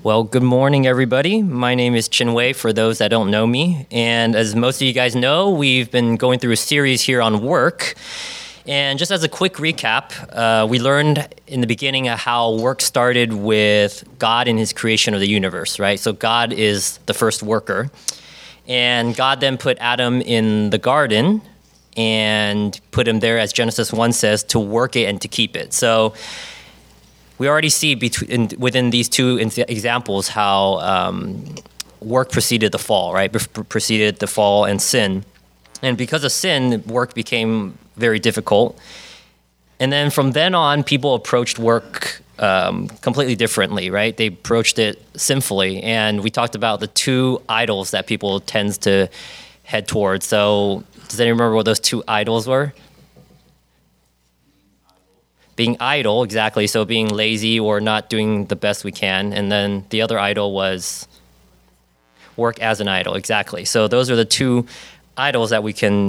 Well, good morning, everybody. My name is Chinwei, for those that don't know me. And as most of you guys know, we've been going through a series here on work. And just as a quick recap, we learned in the beginning how work started with God and his creation of the universe, right? So God is the first worker. And God then put Adam in the garden and put him there, as Genesis 1 says, to work it and to keep it. So we already see within these two examples how work preceded the fall, right? Preceded the fall and sin. And because of sin, work became very difficult. And then from then on, people approached work completely differently, right? They approached it sinfully. And we talked about the two idols that people tend to head towards. So does anyone remember what those two idols were? Being idle, exactly. So being lazy or not doing the best we can. And then the other idol was work as an idol, exactly. So those are the two idols that we can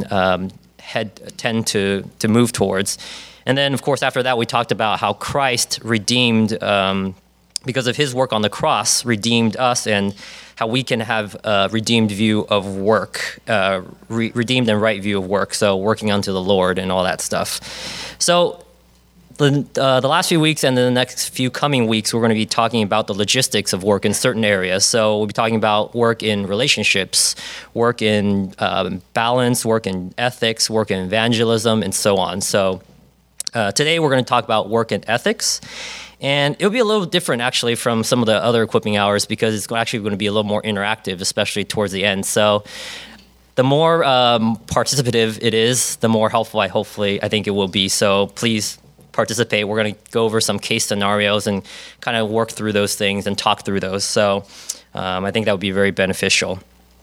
tend to move towards. And then, of course, after that, we talked about how Christ redeemed, because of his work on the cross, redeemed us, and how we can have a redeemed view of work, redeemed and right view of work, so working unto the Lord and all that stuff. So the last few weeks and the next few coming weeks, we're going to be talking about the logistics of work in certain areas. So we'll be talking about work in relationships, work in balance, work in ethics, work in evangelism, and so on. So today we're going to talk about work in ethics. And it'll be a little different, actually, from some of the other equipping hours because it's actually going to be a little more interactive, especially towards the end. So the more participative it is, the more helpful I think it will be. So please participate. We're going to go over some case scenarios and kind of work through those things and talk through those. So I think that would be very beneficial.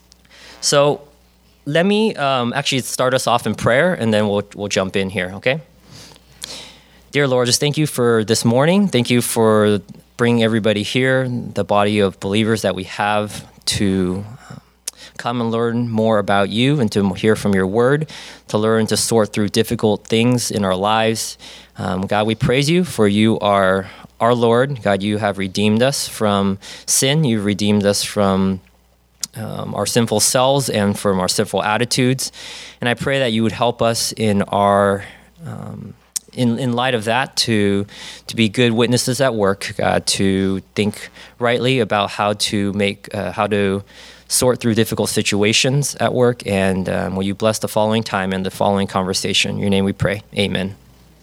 So let me actually start us off in prayer, and then we'll jump in here, okay? Dear Lord, just thank you for this morning. Thank you for bringing everybody here, the body of believers that we have, to come and learn more about you and to hear from your word, to learn to sort through difficult things in our lives. God, we praise you, for you are our Lord. God, you have redeemed us from sin. You've redeemed us from our sinful selves and from our sinful attitudes. And I pray that you would help us in our in light of that to be good witnesses at work, God, to think rightly about how to sort through difficult situations at work. And will you bless the following time and the following conversation? In your name we pray. Amen.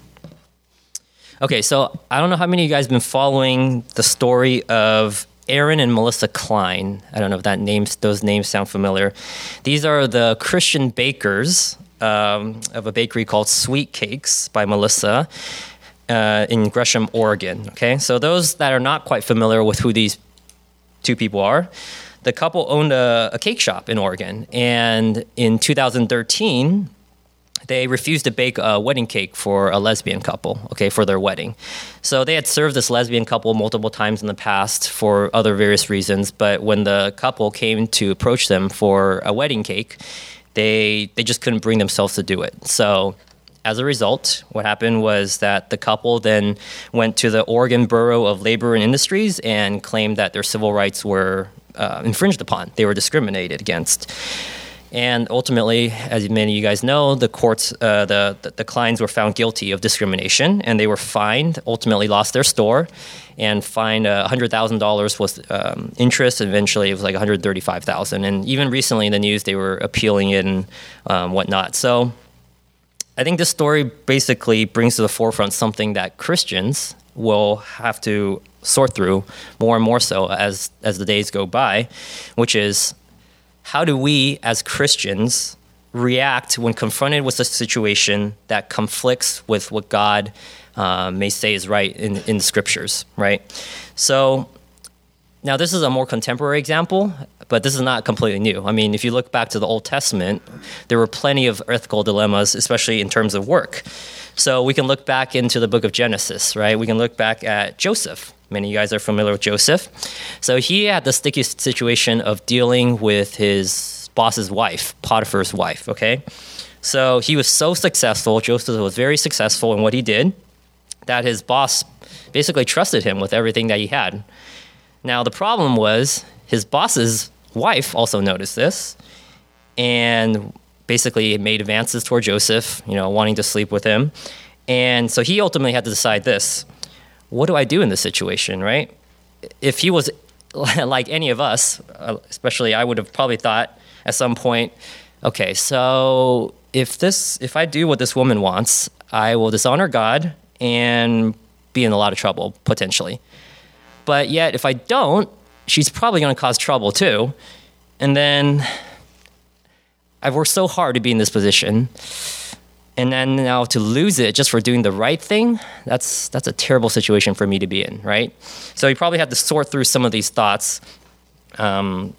Okay, so I don't know how many of you guys have been following the story of Aaron and Melissa Klein. I don't know if those names sound familiar. These are the Christian bakers of a bakery called Sweet Cakes by Melissa in Gresham, Oregon. Okay, so those that are not quite familiar with who these two people are, the couple owned a cake shop in Oregon, and in 2013, they refused to bake a wedding cake for a lesbian couple, okay, for their wedding. So they had served this lesbian couple multiple times in the past for other various reasons, but when the couple came to approach them for a wedding cake, they just couldn't bring themselves to do it. So as a result, what happened was that the couple then went to the Oregon Bureau of Labor and Industries and claimed that their civil rights were infringed upon. They were discriminated against. And ultimately, as many of you guys know, the courts, the Kleins were found guilty of discrimination, and they were fined, ultimately lost their store, and fined $100,000 was interest, and eventually it was like $135,000. And even recently in the news, they were appealing it and whatnot. So I think this story basically brings to the forefront something that Christians will have to sort through more and more so as the days go by, which is, how do we as Christians react when confronted with a situation that conflicts with what God may say is right in the scriptures, right? So now this is a more contemporary example, but this is not completely new. I mean, if you look back to the Old Testament, there were plenty of ethical dilemmas, especially in terms of work. So we can look back into the book of Genesis, right? We can look back at Joseph. Many of you guys are familiar with Joseph. So he had the sticky situation of dealing with his boss's wife, Potiphar's wife, okay? So he was so successful, Joseph was very successful in what he did, that his boss basically trusted him with everything that he had. Now, the problem was his boss's wife also noticed this and basically made advances toward Joseph, wanting to sleep with him. And so he ultimately had to decide this. What do I do in this situation, right? If he was like any of us, especially I would have probably thought at some point, okay, so if I do what this woman wants, I will dishonor God and be in a lot of trouble, potentially. But yet, if I don't, she's probably going to cause trouble too. And then I've worked so hard to be in this position. And then now to lose it just for doing the right thing, that's a terrible situation for me to be in, right? So you probably have to sort through some of these thoughts. And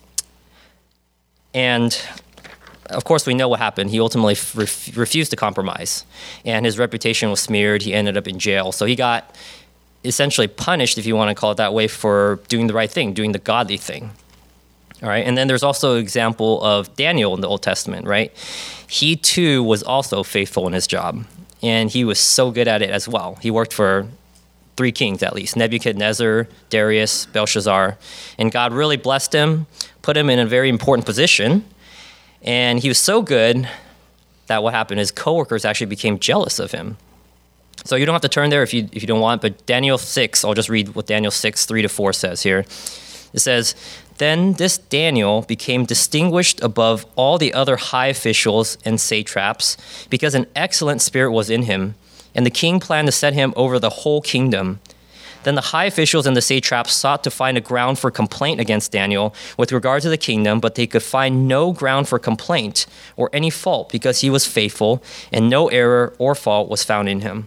of course, we know what happened. He ultimately refused to compromise. And his reputation was smeared. He ended up in jail. So he got essentially punished, if you want to call it that way, for doing the right thing, doing the godly thing. All right, and then there's also an example of Daniel in the Old Testament, right? He too was also faithful in his job, and he was so good at it as well. He worked for 3 kings at least, Nebuchadnezzar, Darius, Belshazzar, and God really blessed him, put him in a very important position, and he was so good that what happened, his coworkers actually became jealous of him. So you don't have to turn there if you don't want, but Daniel 6, I'll just read what Daniel 6, 3-4 says here. It says, "Then this Daniel became distinguished above all the other high officials and satraps because an excellent spirit was in him, and the king planned to set him over the whole kingdom. Then the high officials and the satraps sought to find a ground for complaint against Daniel with regard to the kingdom, but they could find no ground for complaint or any fault because he was faithful, and no error or fault was found in him."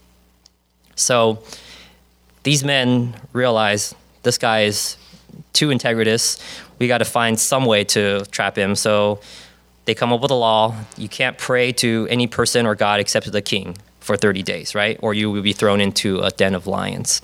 So these men realize this guy is too integritous. We got to find some way to trap him. So they come up with a law. You can't pray to any person or God except to the king for 30 days, right? Or you will be thrown into a den of lions.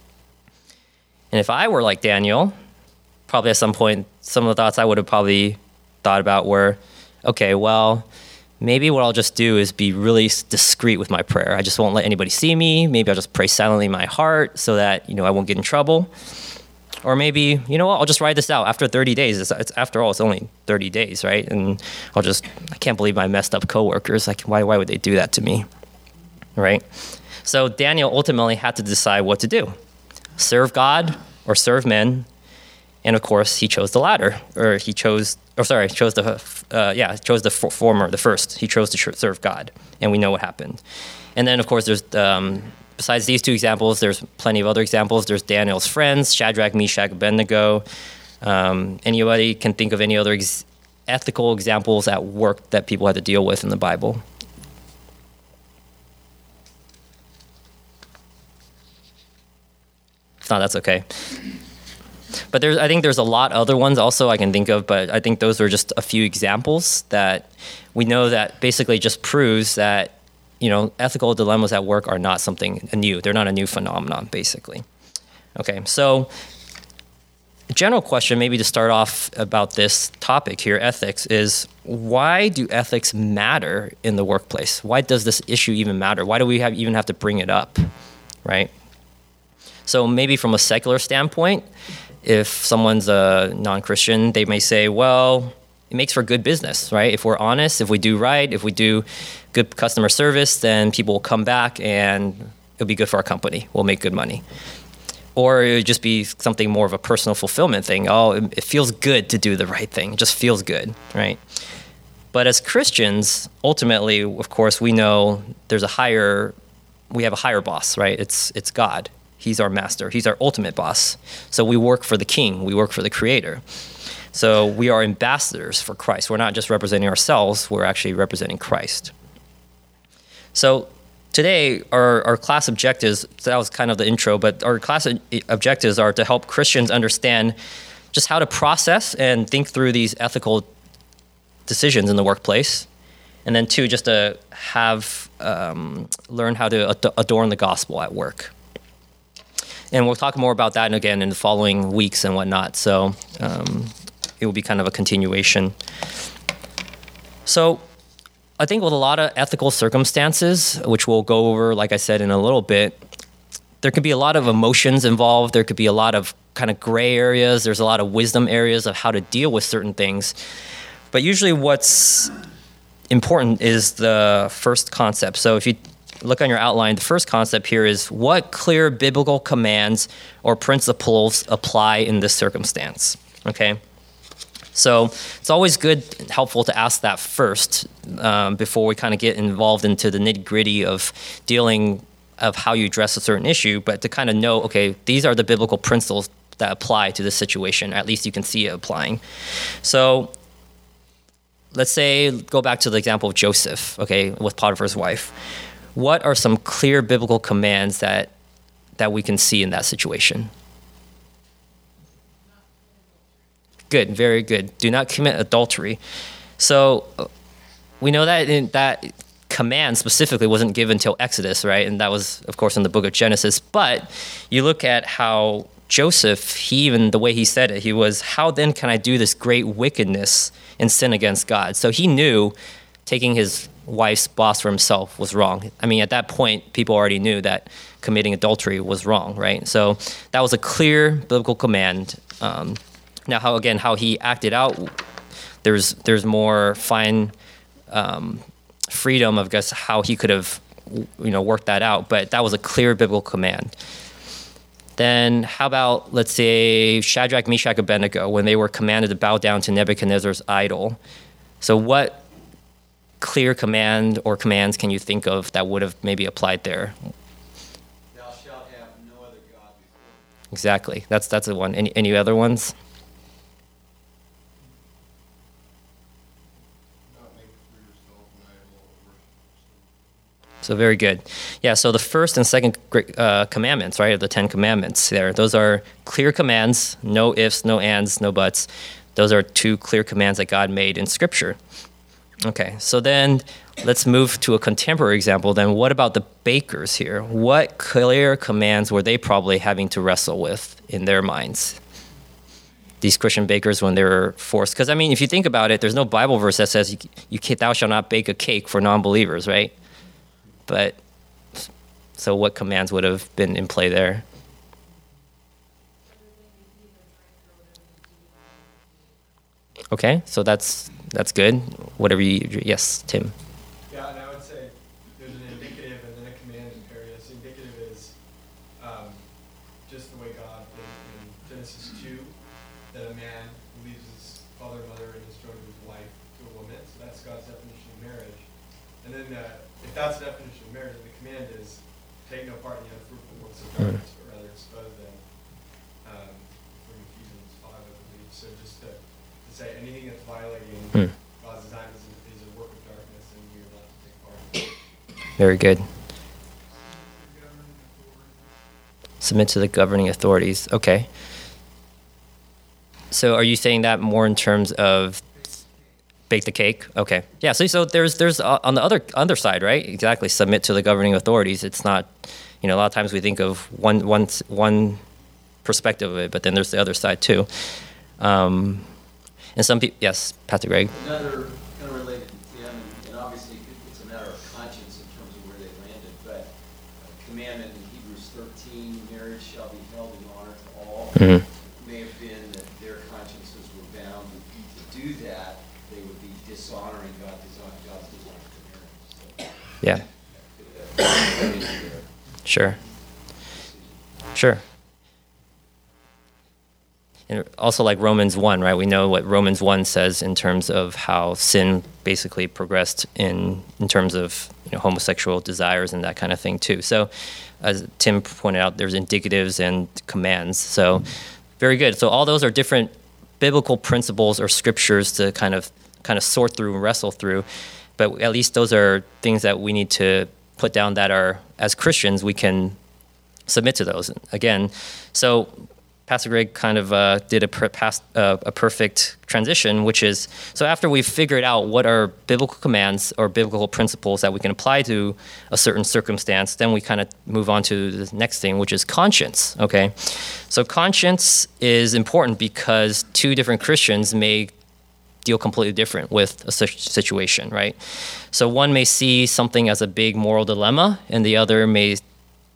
And if I were like Daniel, probably at some point, some of the thoughts I would have probably thought about were, okay, well, maybe what I'll just do is be really discreet with my prayer. I just won't let anybody see me. Maybe I'll just pray silently in my heart so that, I won't get in trouble. Or maybe, I'll just ride this out. After 30 days, after all, it's only 30 days, right? And I can't believe my messed up coworkers. Like, why would they do that to me, right? So Daniel ultimately had to decide what to do. Serve God or serve men. And of course, he chose the latter, chose the former, the first. He chose to serve God, and we know what happened. And then, of course, there's besides these 2 examples, there's plenty of other examples. There's Daniel's friends, Shadrach, Meshach, Abednego. Anybody can think of any other ethical examples at work that people had to deal with in the Bible? If not, that's okay. But I think there's a lot other ones also I can think of, but I think those are just a few examples that we know that basically just proves that, ethical dilemmas at work are not something new. They're not a new phenomenon, basically. Okay, so a general question maybe to start off about this topic here, ethics, is why do ethics matter in the workplace? Why does this issue even matter? Why do we even have to bring it up, right? So maybe from a secular standpoint, if someone's a non-Christian, they may say, well, it makes for good business, right? If we're honest, if we do right, if we do good customer service, then people will come back and it'll be good for our company. We'll make good money. Or it would just be something more of a personal fulfillment thing. Oh, it feels good to do the right thing. It just feels good, right? But as Christians, ultimately, of course, we know we have a higher boss, right? It's God. He's our master. He's our ultimate boss. So we work for the King. We work for the Creator. So we are ambassadors for Christ. We're not just representing ourselves. We're actually representing Christ. So today, our class objectives, that was kind of the intro, but our class objectives are to help Christians understand just how to process and think through these ethical decisions in the workplace. And then 2, just to learn how to adorn the gospel at work. And we'll talk more about that again in the following weeks and whatnot. So it will be kind of a continuation. So I think with a lot of ethical circumstances, which we'll go over, like I said, in a little bit, there could be a lot of emotions involved. There could be a lot of kind of gray areas. There's a lot of wisdom areas of how to deal with certain things. But usually what's important is the first concept. So if you look on your outline, the first concept here is what clear biblical commands or principles apply in this circumstance, okay? So it's always good and helpful to ask that first before we kind of get involved into the nitty-gritty of dealing of how you address a certain issue, but to kind of know, okay, these are the biblical principles that apply to this situation. At least you can see it applying. So let's say, go back to the example of Joseph, okay, with Potiphar's wife. What are some clear biblical commands that we can see in that situation? Good, very good. Do not commit adultery. So we know that that command specifically wasn't given until Exodus, right? And that was, of course, in the book of Genesis. But you look at how Joseph, even the way he said it, he was, how then can I do this great wickedness and sin against God? So he knew taking his wife's boss for himself was wrong. I mean, at that point, people already knew that committing adultery was wrong, right? So that was a clear biblical command. Now, how he acted out, there's more fine freedom of guess how he could have, worked that out. But that was a clear biblical command. Then how about, let's say, Shadrach, Meshach, Abednego, when they were commanded to bow down to Nebuchadnezzar's idol. So what clear command or commands can you think of that would have maybe applied there? Thou shalt have no other God before me. Exactly. That's the one. Any other ones? So very good. Yeah, so the first and second commandments, right, of the 10 commandments there, those are clear commands, no ifs, no ands, no buts. Those are 2 clear commands that God made in Scripture. Okay, so then let's move to a contemporary example. Then what about the bakers here? What clear commands were they probably having to wrestle with in their minds? These Christian bakers when they were forced. Because, I mean, if you think about it, there's no Bible verse that says thou shalt not bake a cake for non-believers, right? But, so what commands would have been in play there? Okay, so that's good. Whatever yes, Tim. Yeah, and I would say there's an indicative and then a command area. So indicative is just the way God in Genesis 2, that a man leaves his father and mother and is joined with his wife to a woman. So that's God's definition of marriage. And then if that's the definition of marriage, then the command is take no part in the unfruitful works of darkness, but rather expose them. From Ephesians 5, I believe. So just to say anything that's violating God's design is a work of darkness, and you're not to take part in it. Very good. Submit to the governing authorities. Okay. So are you saying that more in terms of bake the cake? Okay. Yeah, so there's on the other side, right? Exactly. Submit to the governing authorities. It's not, a lot of times we think of one perspective of it, but then there's the other side too. And some people, yes, Pastor Greg. Another kind of related to Tim, and obviously it's a matter of conscience in terms of where they landed, but a commandment in Hebrews 13, marriage shall be held in honor to all. Mm-hmm. It may have been that their consciences were bound to do that. They would be dishonoring God's design for marriage. So, yeah. Sure. And also like Romans 1, right? We know what Romans 1 says in terms of how sin basically progressed in terms of homosexual desires and that kind of thing too. So as Tim pointed out, there's indicatives and commands. So very good. So all those are different biblical principles or scriptures to kind of sort through and wrestle through. But at least those are things that we need to put down that are, as Christians, we can submit to those. Again, so Pastor Greg kind of did a perfect transition, which is, so after we've figured out what are biblical commands or biblical principles that we can apply to a certain circumstance, then we kind of move on to the next thing, which is conscience, okay? So conscience is important because 2 different Christians may deal completely different with a situation, right? So one may see something as a big moral dilemma, and the other may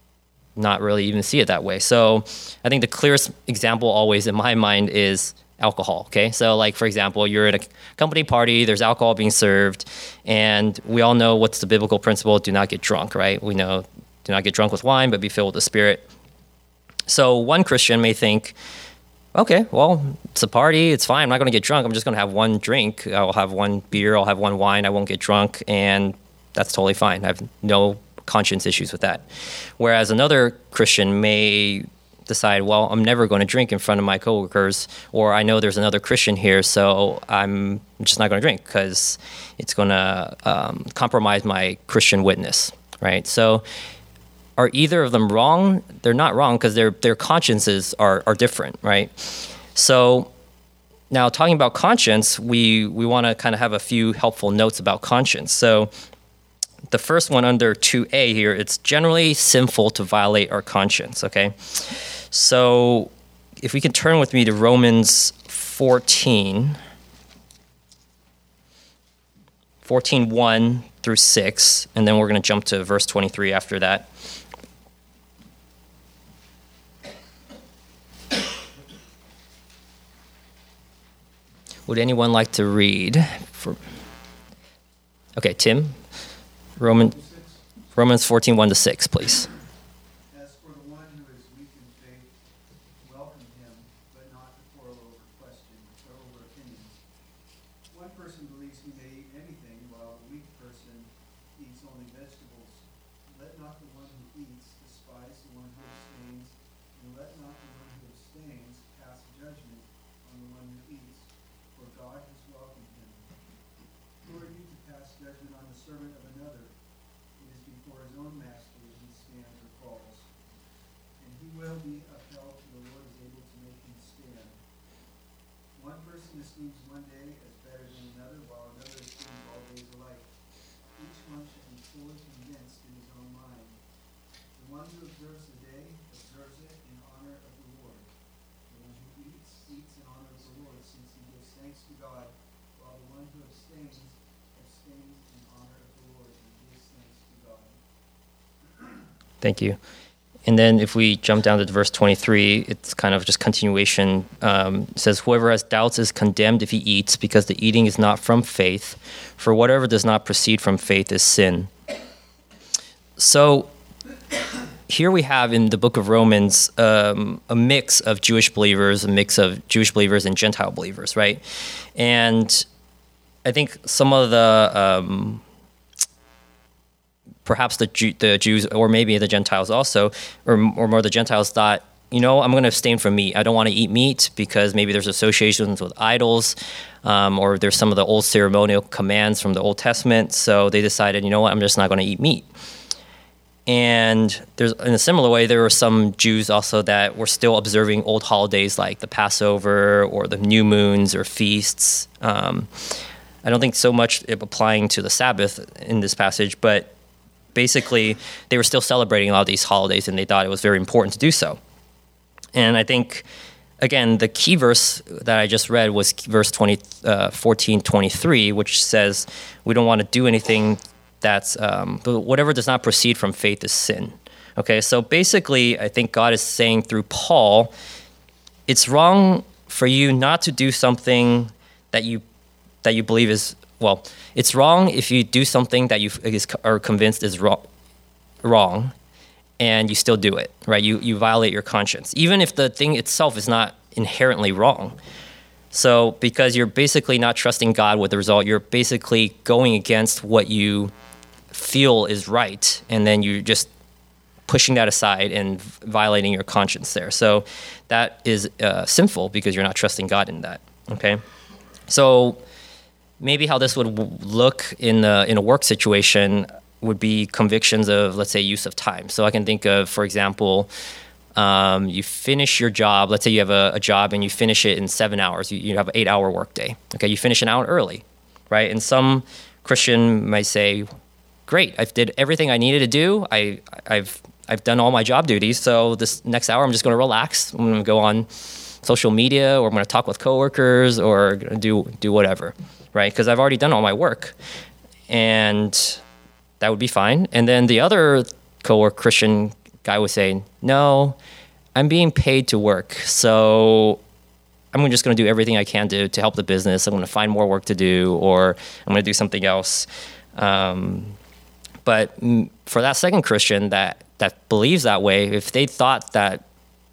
not really even see it that way. So I think the clearest example always in my mind is alcohol. Okay, so like for example, you're at a company party, there's alcohol being served, and we all know what's the biblical principle: do not get drunk, right? We know do not get drunk with wine, but be filled with the Spirit. So one Christian may think, okay, well, it's a party, it's fine, I'm not going to get drunk, I'm just going to have one drink, I'll have one beer, I'll have one wine, I won't get drunk, and that's totally fine. I have no conscience issues with that. Whereas another Christian may decide, well, I'm never going to drink in front of my coworkers, or I know there's another Christian here, so I'm just not going to drink because it's going to compromise my Christian witness, right? So are either of them wrong? They're not wrong because their consciences are different, right? So now talking about conscience, we want to kind of have a few helpful notes about conscience. So the first one under 2a here, it's generally sinful to violate our conscience, okay? So if we can turn with me to Romans 14, 1 through 6, and then we're going to jump to verse 23 after that. Would anyone like to read? Okay, Tim. Romans 14, 1 to 6, please. As for the one who is weak in faith, welcome him, but not to quarrel over questions or over opinions. One person believes he may eat anything, while the weak person eats only vegetables. Let not the one who eats despise the one who abstains, and let not the one who abstains pass judgment on the one who eats, for God has welcomed him. Who are you to pass judgment on the servant of another? It is before his own master he stands or falls, and he will be upheld till the Lord is able to make him stand. One person esteems one day as better than another, while another esteems all days alike. Each one should be fully convinced in his own mind. The one who observes the day observes it in honor of the Lord. The one who eats in honor of the Lord, since he gives thanks to God, while the one who abstains in honor of the Lord and gives thanks to God. Thank you. And then if we jump down to verse 23, it's kind of just continuation. It says, whoever has doubts is condemned if he eats, because the eating is not from faith. For whatever does not proceed from faith is sin. So here we have in the book of Romans a mix of Jewish believers, and Gentile believers, right? And I think some of the perhaps the Jews, or maybe the Gentiles also, or more the Gentiles thought, I'm going to abstain from meat. I don't want to eat meat because maybe there's associations with idols, or there's some of the old ceremonial commands from the Old Testament. So they decided, I'm just not going to eat meat. And in a similar way, there were some Jews also that were still observing old holidays like the Passover or the new moons or feasts. I don't think so much applying to the Sabbath in this passage, but basically they were still celebrating a lot of these holidays, and they thought it was very important to do so. And I think, again, the key verse that I just read was verse 14:23, which says we don't want to do anything that's whatever does not proceed from faith is sin. Okay, so basically I think God is saying through Paul, it's wrong for you not to do something that you believe is, it's wrong if you do something that you are convinced is wrong, and you still do it, right? You violate your conscience, even if the thing itself is not inherently wrong. So because you're basically not trusting God with the result, you're basically going against what you feel is right, and then you're just pushing that aside and violating your conscience there. So that is sinful because you're not trusting God in that, okay? So maybe how this would look in a work situation would be convictions of, let's say, use of time. So I can think of, for example, you finish your job. Let's say you have a job and you finish it in 7 hours. You have an 8-hour workday. Okay, you finish an hour early, right? And some Christian might say, "Great, I did everything I needed to do. I've done all my job duties. So this next hour, I'm just going to relax. I'm going to go on social media, or I'm going to talk with coworkers, or do whatever, right? Because I've already done all my work, and that would be fine." And then the other Christian guy would say, no, I'm being paid to work, so I'm just going to do everything I can to help the business. I'm going to find more work to do, or I'm going to do something else. But for that second Christian that believes that way, if they thought that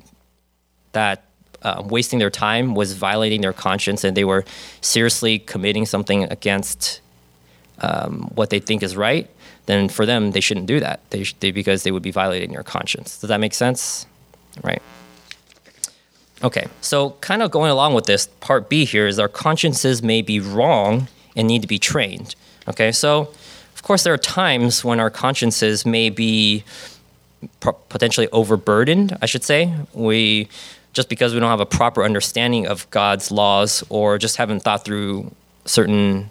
wasting their time was violating their conscience and they were seriously committing something against what they think is right, then for them, they shouldn't do that. Because they would be violating their conscience. Does that make sense? Right. Okay, so kind of going along with this, part B here is our consciences may be wrong and need to be trained. Okay, so of course there are times when our consciences may be potentially overburdened, I should say. Just because we don't have a proper understanding of God's laws or just haven't thought through certain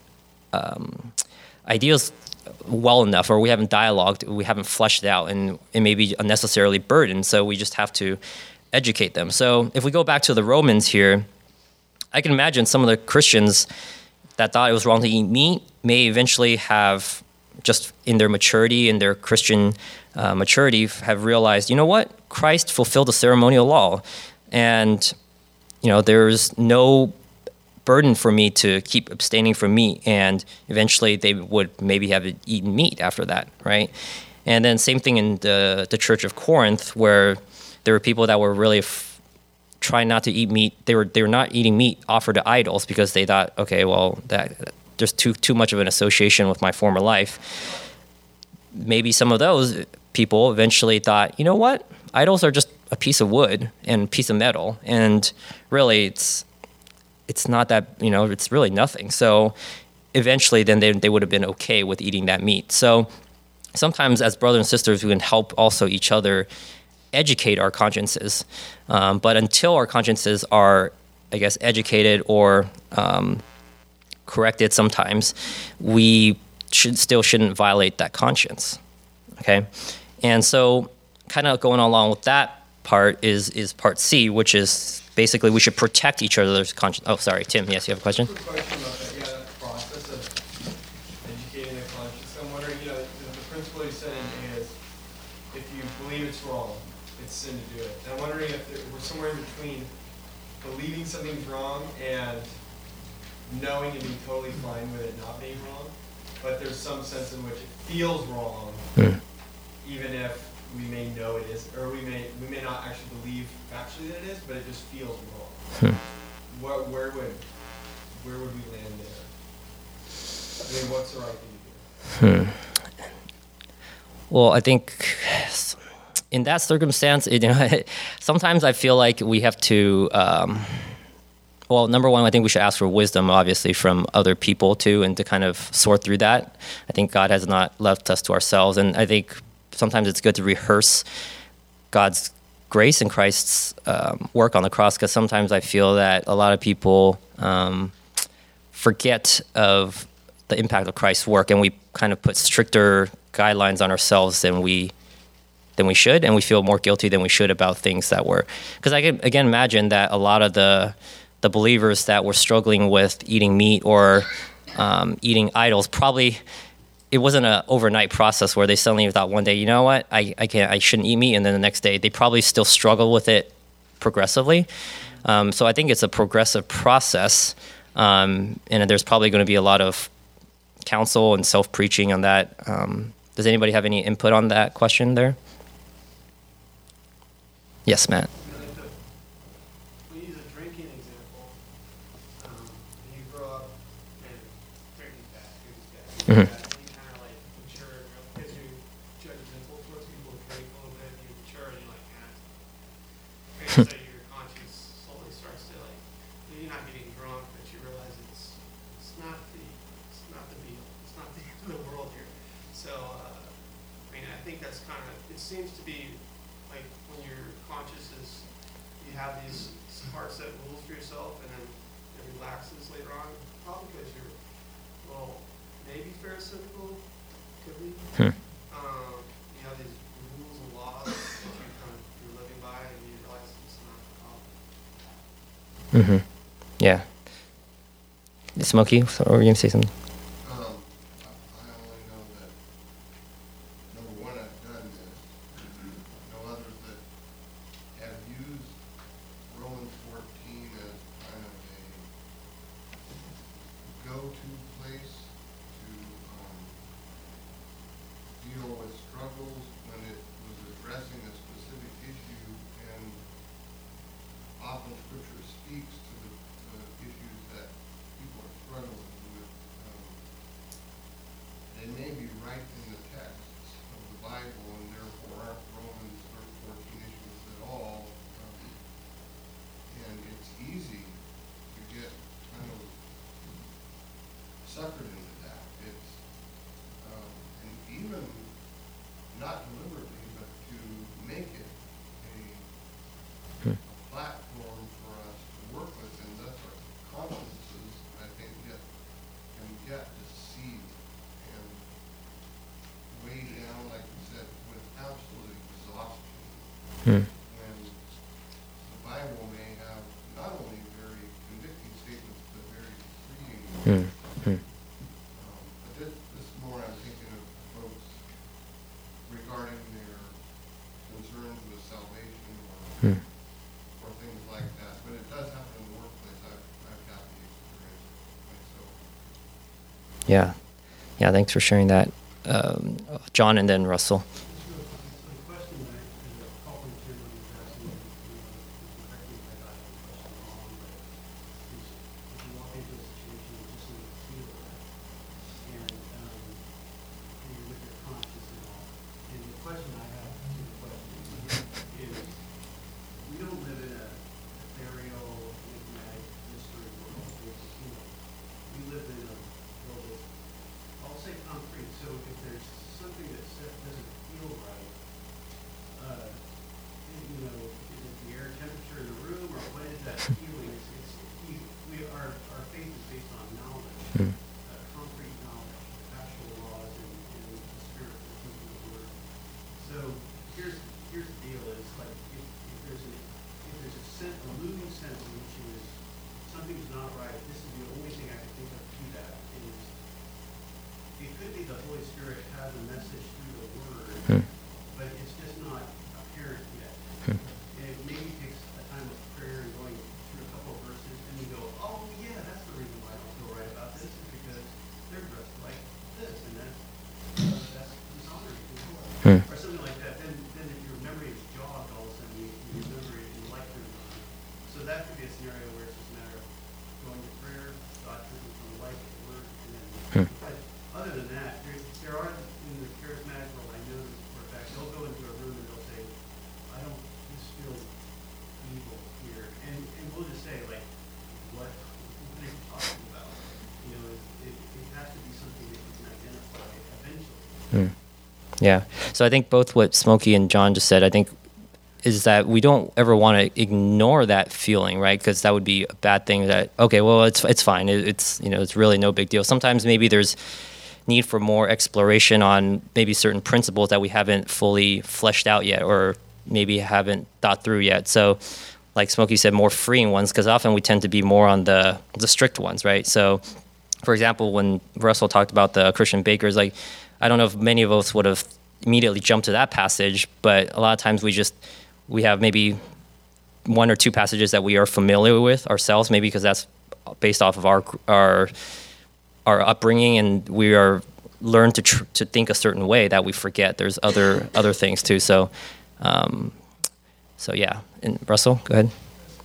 ideas well enough, or we haven't dialogued, we haven't fleshed it out, and it may be unnecessarily burdened, so we just have to educate them. So if we go back to the Romans here, I can imagine some of the Christians that thought it was wrong to eat meat may eventually have, just in their maturity, in their Christian maturity, have realized, you know what? Christ fulfilled the ceremonial law, and there's no burden for me to keep abstaining from meat, and eventually they would maybe have eaten meat after that, right? And then same thing in the Church of Corinth, where there were people that were really trying not to eat meat. They were not eating meat offered to idols because they thought, okay, well, there's too much of an association with my former life. Maybe some of those people eventually thought, you know what? Idols are just a piece of wood and a piece of metal, and really it's not that, it's really nothing. So eventually then they would have been okay with eating that meat. So sometimes as brothers and sisters, we can help also each other educate our consciences. But until our consciences are, I guess, educated or corrected sometimes, we shouldn't violate that conscience. Okay? And so kind of going along with that part is part C, which is basically we should protect each other's conscience. Oh, sorry, Tim. Yes, you have a question? Quick question about that. Yeah, that process of educating the conscience. I'm wondering, the principle you're setting is if you believe it's wrong, it's sin to do it. And I'm wondering if we're somewhere in between believing something's wrong and knowing and being totally fine with it not being wrong, but there's some sense in which it feels wrong, even if we may know it is, or we may not actually believe factually that it is, but it just feels wrong. Where would we land there? I mean, what's the right thing to do? Well, I think in that circumstance, sometimes I feel like we have to. Well, number one, I think we should ask for wisdom, obviously, from other people too, and to kind of sort through that. I think God has not left us to ourselves, and I think sometimes it's good to rehearse God's grace and Christ's work on the cross, because sometimes I feel that a lot of people forget of the impact of Christ's work, and we kind of put stricter guidelines on ourselves than we should, and we feel more guilty than we should about things that were. Because I can, again, imagine that a lot of the believers that were struggling with eating meat or eating idols, probably it wasn't an overnight process where they suddenly thought one day, you know what, I shouldn't eat meat, and then the next day they probably still struggle with it progressively. So I think it's a progressive process, and there's probably going to be a lot of counsel and self-preaching on that. Does anybody have any input on that question there? Yes, Matt. We use a drinking example. You grow up and drinking bad, Mm-hmm. you kind of like mature, as you judgmental towards people who drink a little bit, you mature and you're like, and so your conscience slowly starts to like, you're not getting drunk, but you realize it's not the deal, it's not the end of the world here. So, I think that's kind of, it seems to be like when your conscience is, you have these hard set rules for yourself, and then it relaxes later on, probably because you're, well, maybe pharisaical, could be. You have these rules and laws that you're living by, and you realize it's not the problem. Yeah. Smokey, or were you going to say something? I only know that, number one, I've done this. No go-to place to deal with struggles when it was addressing a specific issue, and often Scripture speaks to the issues that people are struggling with. They may be right in the texts of the Bible, and therefore aren't Romans 14 issues at all. And it's easy to get kind of suckered into that. It's and even not deliberately, but to make it a platform for us to work with, and thus our consciences, I think, can get deceived and weighed down, like you said, with absolute exhaustion. When the Bible may have not only very convicting statements, but very freeing. But this more I'm thinking of folks regarding their concerns with salvation or things like that. But it does happen in the workplace. I've got the experience myself. Yeah. Yeah, thanks for sharing that. John and then Russell. So the question that I called into when he was asking, correct me if I got the question wrong, but is if you walk into a situation and just need to feel that, and you're with your conscience and all. And the question I have to the question is, we don't live in a ethereal, enigmatic mystery world. We live in a world of, I'll say concrete. So if there's something that doesn't feel right, is it the air temperature in the room, or what is that feeling? Our faith is based on knowledge, concrete knowledge, actual laws, and the spirit that comes from the word. So here's the deal: is like if there's a moving sense in which something's not right. This is the only thing I can think of to that is. It could be the Holy Spirit has a message through the Word, but it's just not apparent yet. And it maybe takes a time of prayer and going through a couple of verses, and you go, oh yeah, that's the reason why I don't feel right about this, is because they're dressed like this, and that's dishonoring to the Lord. Or something like that. Then your memory is jogged all of a sudden, you remember it, and light turns on. So that could be a scenario where it's just a matter of going to prayer, God turns from the light to the Word, and then. But other than that, there are in the charismatic world, I know this for a fact, they'll go into a room and they'll say, I don't just feel evil here. And we'll just say, like, what are you talking about? It has to be something that you can identify eventually. Yeah. So I think both what Smokey and John just said, I think, is that we don't ever want to ignore that feeling, right? Because that would be a bad thing. That okay, well, it's fine. It's really no big deal. Sometimes maybe there's need for more exploration on maybe certain principles that we haven't fully fleshed out yet, or maybe haven't thought through yet. So, like Smokey said, more freeing ones, because often we tend to be more on the strict ones, right? So, for example, when Russell talked about the Christian bakers, like I don't know if many of us would have immediately jumped to that passage, but a lot of times we have maybe one or two passages that we are familiar with ourselves, maybe because that's based off of our upbringing, and we are learned to think a certain way that we forget there's other things too. So yeah. And Russell, go ahead.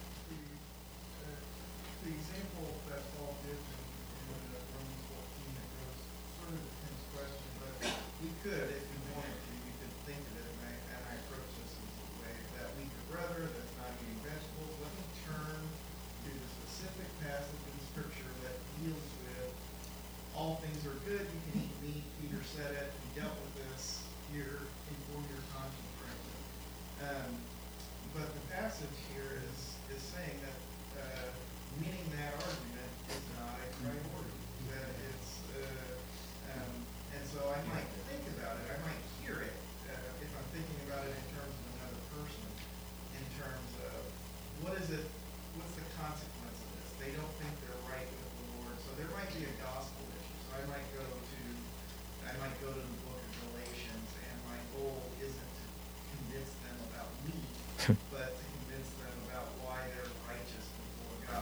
The example that Paul gives in Romans 14, it goes sort of the tense question, but we could, if we wanted to, we could think of it, and I approach this as a way that we could brother that's not eating vegetables, let me turn to the specific passage in Scripture that deals with all things are good, you can eat meat, Peter said it, he dealt with this here, inform your conscience, frankly. But the passage here is saying that winning that argument is not a priority. That it's and so I might think about it. I might hear it if I'm thinking about it in terms of another person. In terms of what's the consequence of this? They don't think they're right with the Lord, so there might be a gospel issue. So I might go to the book of Galatians, and my goal isn't to convince them about me, but to convince them about why they're righteous before God.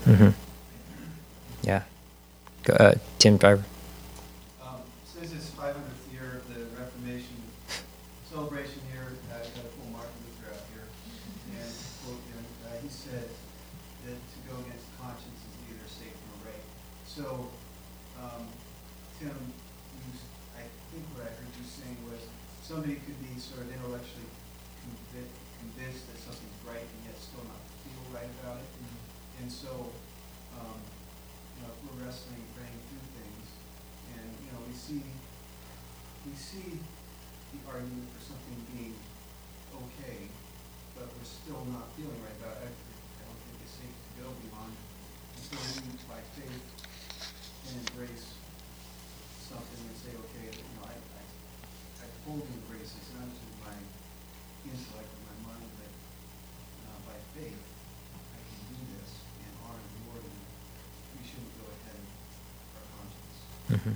Mm-hmm. Yeah. Tim Driver. Since it's 500th year of the Reformation celebration here, I've got to pull Martin Luther out here and quote him. He said that to go against conscience is neither safe nor right. So, Tim, I think what I heard you saying was somebody could be sort of intellectually convinced that something's right and yet still not feel right about it. Mm-hmm. And so, if we're wrestling, praying through things, and we see the argument for something being okay, but we're still not feeling right about it. I don't think it's safe to go beyond. And so we, by faith, can embrace something and say, okay, I fully embrace this, not just with my intellect or my mind, but by faith, I can do this and honor the Lord, and we shouldn't go ahead of our conscience. Mm-hmm.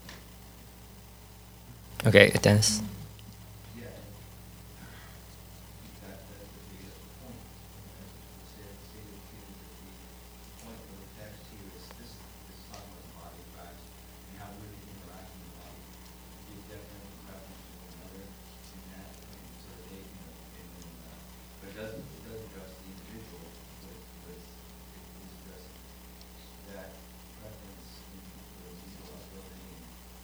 Okay, Dennis. Yeah, I think that the biggest point, stated here, that the point of the text here is this talking about the body of Christ and how we're to interact in the body. Give definite preference to one another in that, and so that they can, but it does address the individual, but it's addressing that preference in the mutual ability and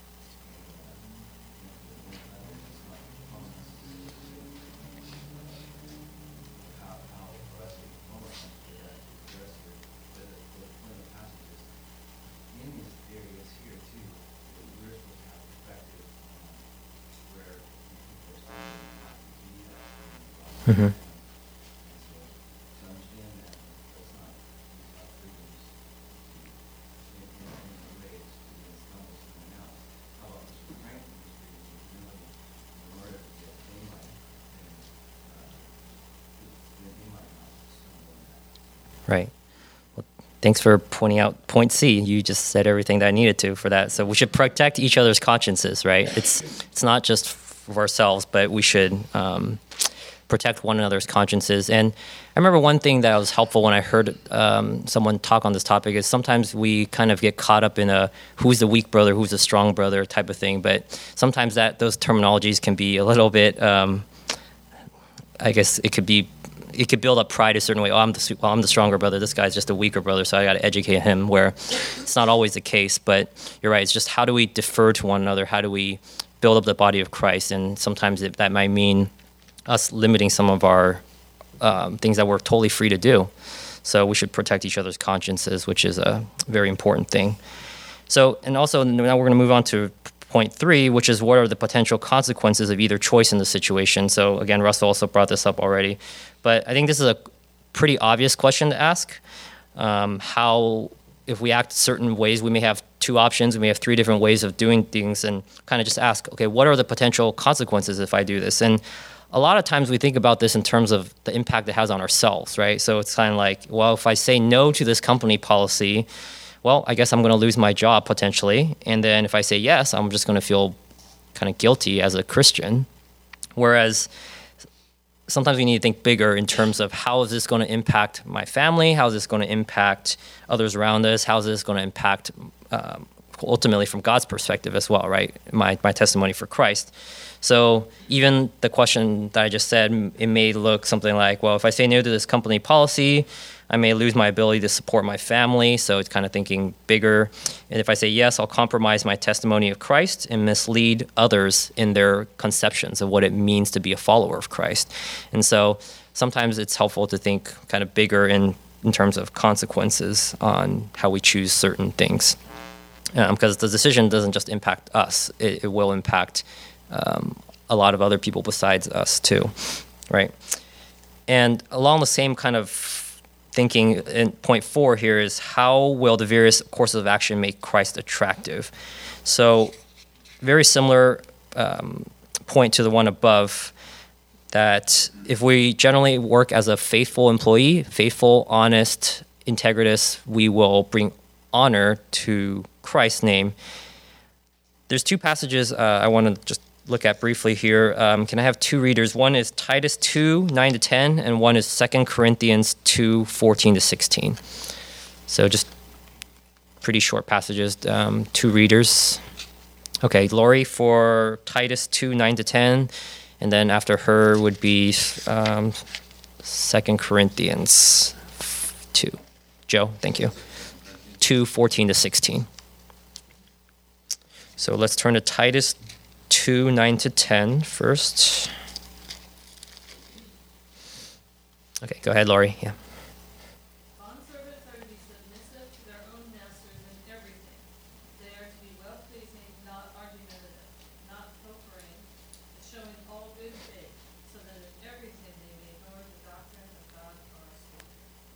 how for us to promote to that address one of the passages in these areas here too, that we're supposed to have perspective on where people are standing and not to be that. Mm-hmm. And so to understand that, let's not use our freedoms in ways to stumble someone else. How about just strengthen these freedoms of humility in order that they might not stumble in that. Right. Well, thanks for pointing out point C. You just said everything that I needed to for that. So we should protect each other's consciences, right? It's not just for ourselves, but we should protect one another's consciences. And I remember one thing that was helpful when I heard someone talk on this topic is sometimes we kind of get caught up in a who's the weak brother, who's the strong brother type of thing. But sometimes those terminologies can be a little bit, I guess it could build up pride a certain way. I'm the stronger brother. This guy's just a weaker brother, so I got to educate him. Where it's not always the case, but you're right. It's just how do we defer to one another? How do we build up the body of Christ? And sometimes that might mean us limiting some of our things that we're totally free to do. So we should protect each other's consciences, which is a very important thing. So, and also now we're going to move on to point 3, which is what are the potential consequences of either choice in the situation. So again, Russell also brought this up already, but I think this is a pretty obvious question to ask. How, if we act certain ways, we may have 2 options, we may have 3 different ways of doing things, and kind of just ask, okay, what are the potential consequences if I do this? And a lot of times we think about this in terms of the impact it has on ourselves, right? So it's kind of like, well, if I say no to this company policy, well, I guess I'm going to lose my job potentially. And then if I say yes, I'm just going to feel kind of guilty as a Christian. Whereas sometimes we need to think bigger in terms of how is this going to impact my family? How is this going to impact others around us? How is this going to impact ultimately from God's perspective as well, right? My testimony for Christ. So even the question that I just said, it may look something like, well, if I say no to this company policy, I may lose my ability to support my family. So it's kind of thinking bigger. And if I say yes, I'll compromise my testimony of Christ and mislead others in their conceptions of what it means to be a follower of Christ. And so sometimes it's helpful to think kind of bigger in terms of consequences on how we choose certain things. Because the decision doesn't just impact us, it will impact a lot of other people besides us too, right? And along the same kind of thinking in point 4 here is how will the various courses of action make Christ attractive? So very similar point to the one above, that if we generally work as a faithful employee, faithful, honest, integritous, we will bring honor to Christ's name. There's 2 passages I want to just look at briefly here. Can I have 2 readers? One is Titus 2, 9-10, and one is 2 Corinthians 2, 14-16. So just pretty short passages, 2 readers. Okay, Lori for Titus 2, 9-10, and then after her would be 2 Corinthians 2. Joe, thank you. 2, 14-16. So let's turn to Titus 2, 9-10 first. Okay, go ahead, Lori. Yeah. Bondservants are to be submissive to their own masters in everything. They are to be well-pleasing, not argumentative, not pilfering, but showing all good faith, so that in everything they may know the doctrine of God our Savior.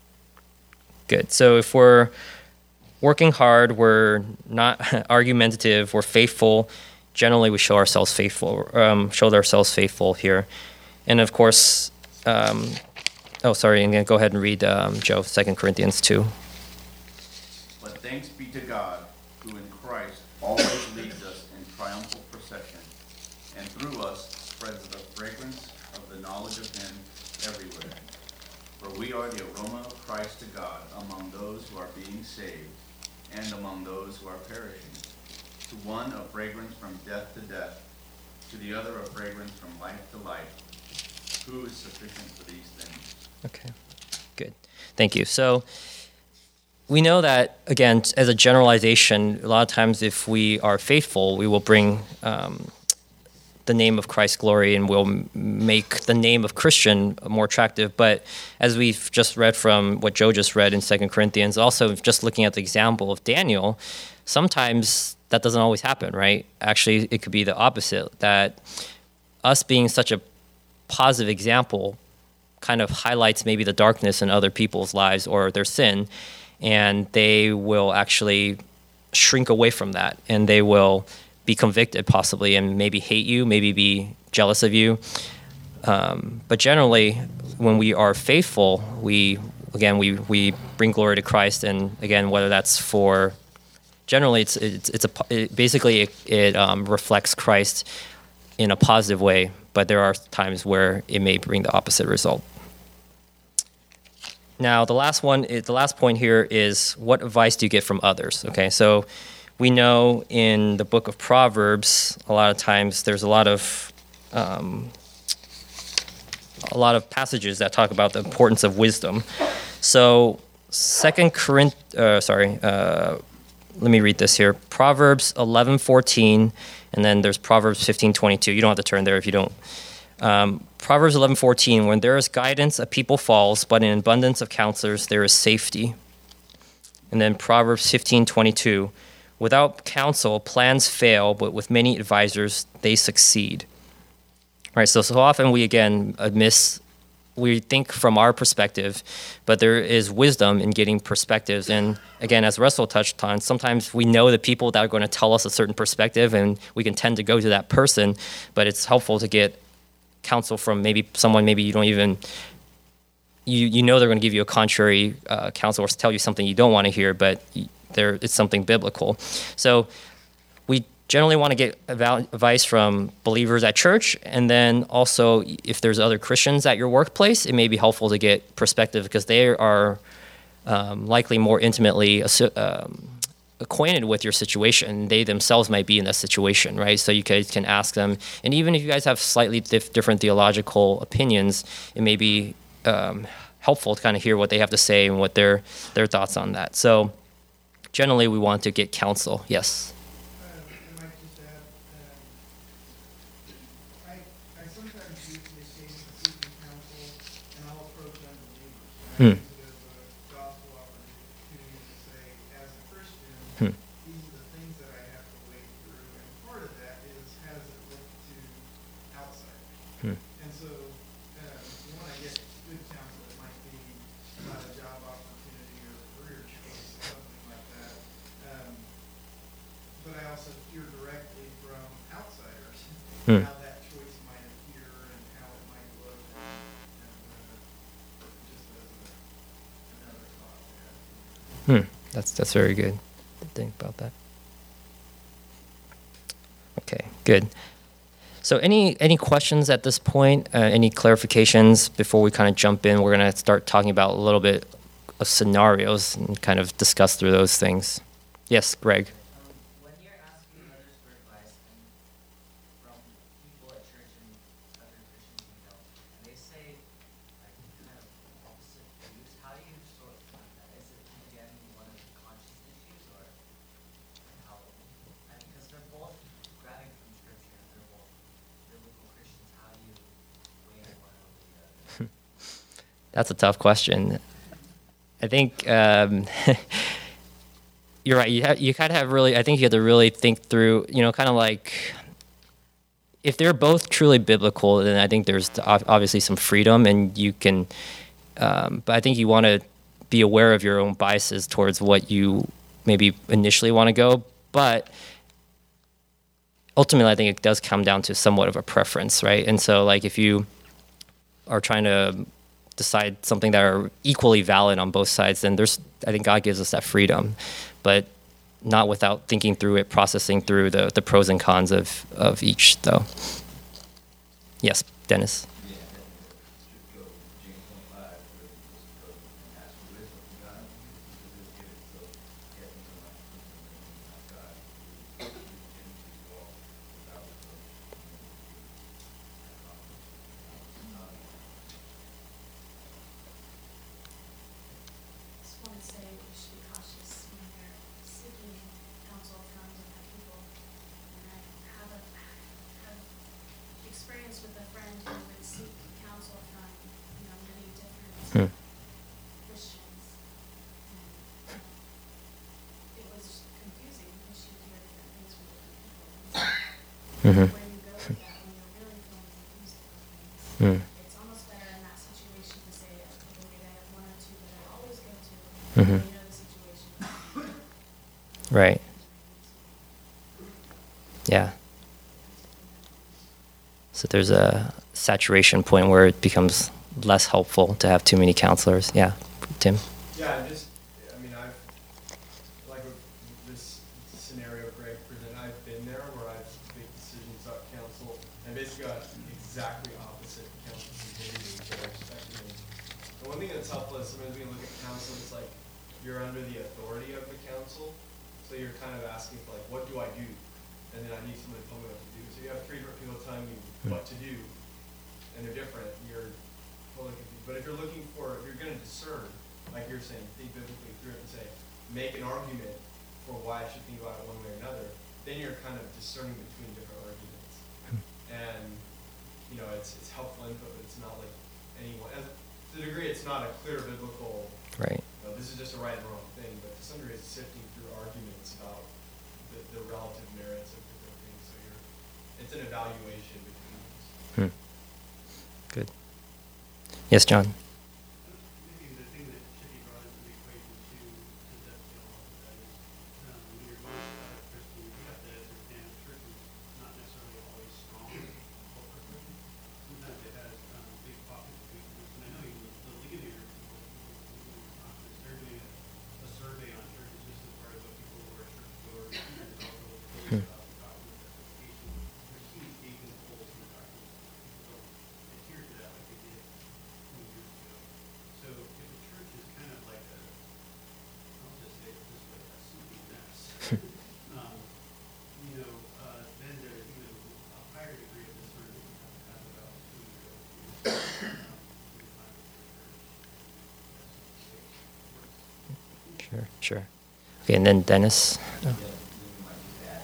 Good. So if we're working hard, we're not argumentative, we're faithful. Generally, we show ourselves faithful here. And of course, I'm going to go ahead and read Joe, 2 Corinthians 2. But thanks be to God, who in Christ always leads us in triumphal procession, and through us spreads the fragrance of the knowledge of him everywhere. For we are the aroma of Christ to God among those who are being saved, and among those who are perishing. To one a fragrance from death to death, to the other a fragrance from life to life. Who is sufficient for these things? Okay, good. Thank you. So we know that, again, as a generalization, a lot of times if we are faithful, we will bring the name of Christ glory and we'll make the name of Christian more attractive. But as we've just read from what Joe just read in 2 Corinthians, also just looking at the example of Daniel, sometimes that doesn't always happen, right? Actually, it could be the opposite, that us being such a positive example kind of highlights maybe the darkness in other people's lives or their sin, and they will actually shrink away from that, and they will be convicted possibly and maybe hate you, maybe be jealous of you. But generally, when we are faithful, we bring glory to Christ, and again, whether that's for generally, it reflects Christ in a positive way, but there are times where it may bring the opposite result. Now, the last point here is, what advice do you get from others? Okay, so we know in the book of Proverbs, a lot of times there's a lot of passages that talk about the importance of wisdom. So, let me read this here. Proverbs 11:14, and then there's Proverbs 15:22. You don't have to turn there if you don't. Proverbs 11:14, when there is guidance, a people falls, but in abundance of counselors, there is safety. And then Proverbs 15:22, without counsel, plans fail, but with many advisors, they succeed. All right, so often we think from our perspective, but there is wisdom in getting perspectives. And again, as Russell touched on, sometimes we know the people that are going to tell us a certain perspective, and we can tend to go to that person, but it's helpful to get counsel from maybe someone maybe you don't even, you know they're going to give you a contrary counsel or tell you something you don't want to hear, but it's something biblical. So we generally want to get advice from believers at church, and then also if there's other Christians at your workplace, it may be helpful to get perspective because they are likely more intimately acquainted with your situation. They themselves might be in that situation, right? So you guys can ask them, and even if you guys have slightly different theological opinions, it may be helpful to kind of hear what they have to say and what their thoughts on that. So generally, we want to get counsel. Yes. I might just add, I sometimes use the occasion of seeking counsel, and I'll approach unbelievers. Hmm. Use it as a gospel opportunity to say, as a Christian, Hmm. these are the things that I have to wade through, and part of that is, how does it look to outsiders? Hmm. And so, you want to get good counsel, it might be about a job opportunity or a career choice, something like that. But I also hear directly from outsiders Hmm. how that choice might appear and how it might look, and just as another thought to add. That's very good. Didn't think about that. Okay, good. So any questions at this point? Any clarifications before we kind of jump in? We're going to start talking about a little bit scenarios and kind of discuss through those things. Yes, Greg. When you're asking others for advice and from people at church and other Christians you know, and they say like kind of opposite views, how do you sort of find that? Is it again one of the conscious issues or how? And because they're both grabbing from scripture and they're both biblical Christians, how do you weigh one over the other? That's a tough question. I think you're right. You kind of have really. I think you have to really think through. Kind of like if they're both truly biblical, then I think there's obviously some freedom, and you can. But I think you want to be aware of your own biases towards what you maybe initially want to go. But ultimately, I think it does come down to somewhat of a preference, right? And so, like, if you are trying to decide something that are equally valid on both sides, then I think God gives us that freedom, but not without thinking through it, processing through the pros and cons of each, though. Yes, Dennis. Yeah, should go James 1:5, where it was go and ask for wisdom from God. He will give it. So, yeah, things are not God. He will give all without reproach. Just want to say we should be cautious when we're seeking counsel from different people. And I have experience with a friend who would seek counsel from, many different Christians. And it was confusing because she would hear different things from different people. And so where you go with that when you're really feeling confused about things. It's almost better in that situation to say, okay, maybe I have one or two that I always go to. They know the situation. Right. Yeah. So there's a saturation point where it becomes less helpful to have too many counselors. Yeah, Tim. Yeah, and I've, like with this scenario Greg presented, I've been there where I've made decisions about counsel and basically got exactly opposite counsel behaviors that I expected. And one thing that's helpful is sometimes we can look at counsel, it's like you're under the authority of the council, so you're kind of asking for like, what do I do? And then I need someone to tell me what to do. So you have three different people telling you what to do, and they're different. You're totally confused. But if you're going to discern, like you're saying, think biblically through it and say, make an argument for why I should think about it one way or another, then you're kind of discerning between different arguments. And, it's helpful input, but it's not like anyone, to the degree it's not a clear biblical, Right. This is just a right and wrong thing, but to some degree it's sifting through arguments about the relative merits of different things. So it's an evaluation between those. Good. Yes, John. Maybe the thing that should be brought into the equation too, to dovetail off of that is, when you're going to a Christian, you have to understand church is not necessarily always strong corporately. Sometimes it has big pockets of weakness. And I know even the Ligonier people, they're doing a survey on churches just as far as what people who are churchgoers and also those about the doctrine of justification. They're seeing gaping holes in the doctrine. People don't adhere to that like they did 20 years ago. So if the church is kind of like I'll just say it this way, a soupy mess, then there's even a higher degree of discernment you have to have about who you go to. Sure. Okay, and then Dennis. Yeah, we might just add,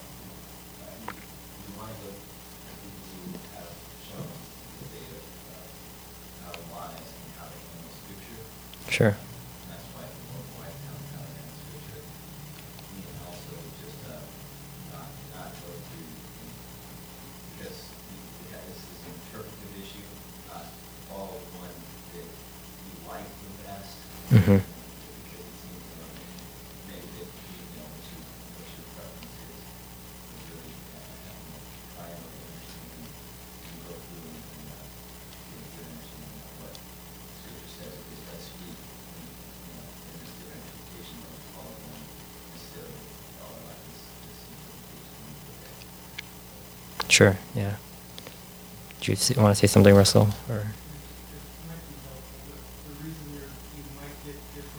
you want to go to people who have shown the data, how to wise and how to handle scripture. Sure. And that's why the more wise how to handle scripture. You can also just not go to, because this is an interpretive issue, not follow one that you like the best. Mm-hmm. Because it seems maybe that what your preference is really primary understanding. You go through and get a good understanding of what Scripture says is best for you. And there's different interpretation of all of them instead of all like this interpretation. Sure. Yeah. Do you want to say something, Russell? Or It might be helpful, but the reason you might get different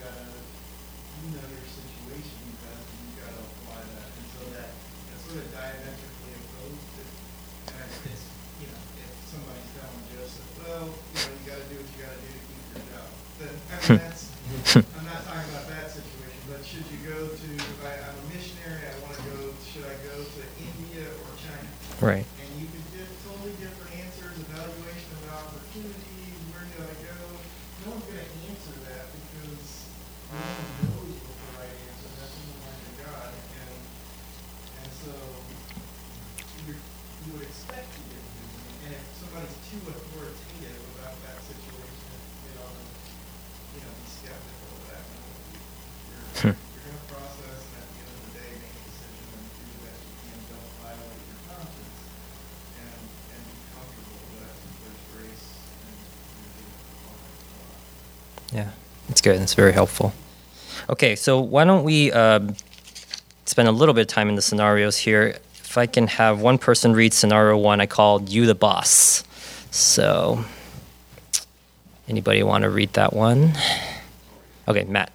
gotta, you know your situation best, and you gotta apply that. And so that's sort of diametrically opposed to, and it's, you know, if somebody's telling Joseph, well, you know, you gotta do what you gotta do to keep your job. Then, I mean, that's, I'm not talking about that situation, but should you go to, if I'm a missionary, I wanna go, should I go to India or China? Right. And you could get totally different answers, evaluation of opportunities, where do I go? No one's gonna answer that because no one knows what the right answer is. That's in the mind of God. And so you would expect to get wisdom. And if somebody's too authoritative about that situation, be skeptical of that. You're gonna process and at the end of the day make a decision and do the best you can. Don't violate your conscience and be comfortable that there's grace and you're being Yeah, that's good. That's very helpful. Okay, so why don't we spend a little bit of time in the scenarios here. If I can have one person read scenario 1, I called You the Boss. So, anybody want to read that one? Okay, Matt.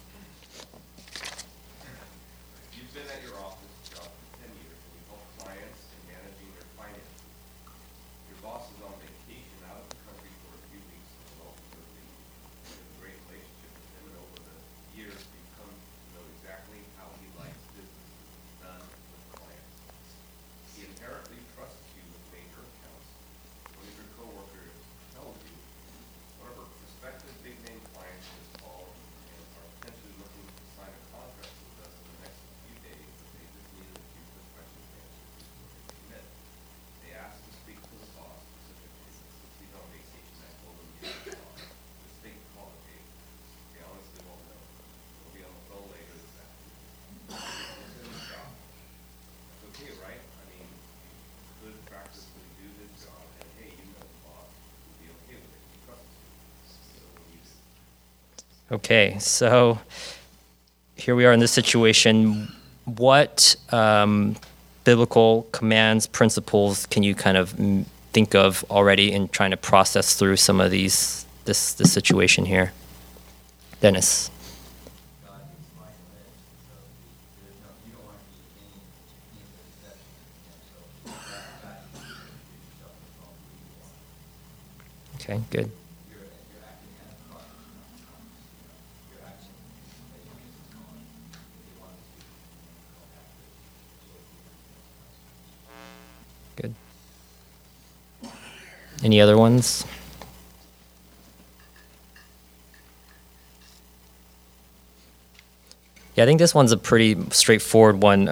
You've been at your office job for 10 years and you help clients in managing their finances. Your boss is on vacation out of the country for a few weeks as a result of their leave. You have a great relationship with him, and over the years you've come to know exactly how he likes business done with clients. He inherently trusts you with major accounts. One of your coworkers tells you one of her prospective big-name clients has called and are potentially looking to sign a contract with us in the next few days, but they just needed a few quick questions answered before they commit. They asked to speak to the boss specifically, but since he's on vacation, I told them you have the boss. Just take the call, Dave. They honestly won't know. We'll be on the phone later this afternoon. It's in his job. It's okay, right? I mean, he could practically do his job, and hey, you know the boss will be okay with it. He trusts you. So he's Okay, so here we are in this situation. What biblical commands, principles can you kind of think of already in trying to process through some of this situation here? Dennis. God is my limit, so there's no, you don't want to be any deception. And so God needs you to do yourself as well as you want. Okay, good. You're acting out of God, you're acting as you need to on. If you want to do it, you don't have to. So Good. Any other ones? Yeah, I think this one's a pretty straightforward one.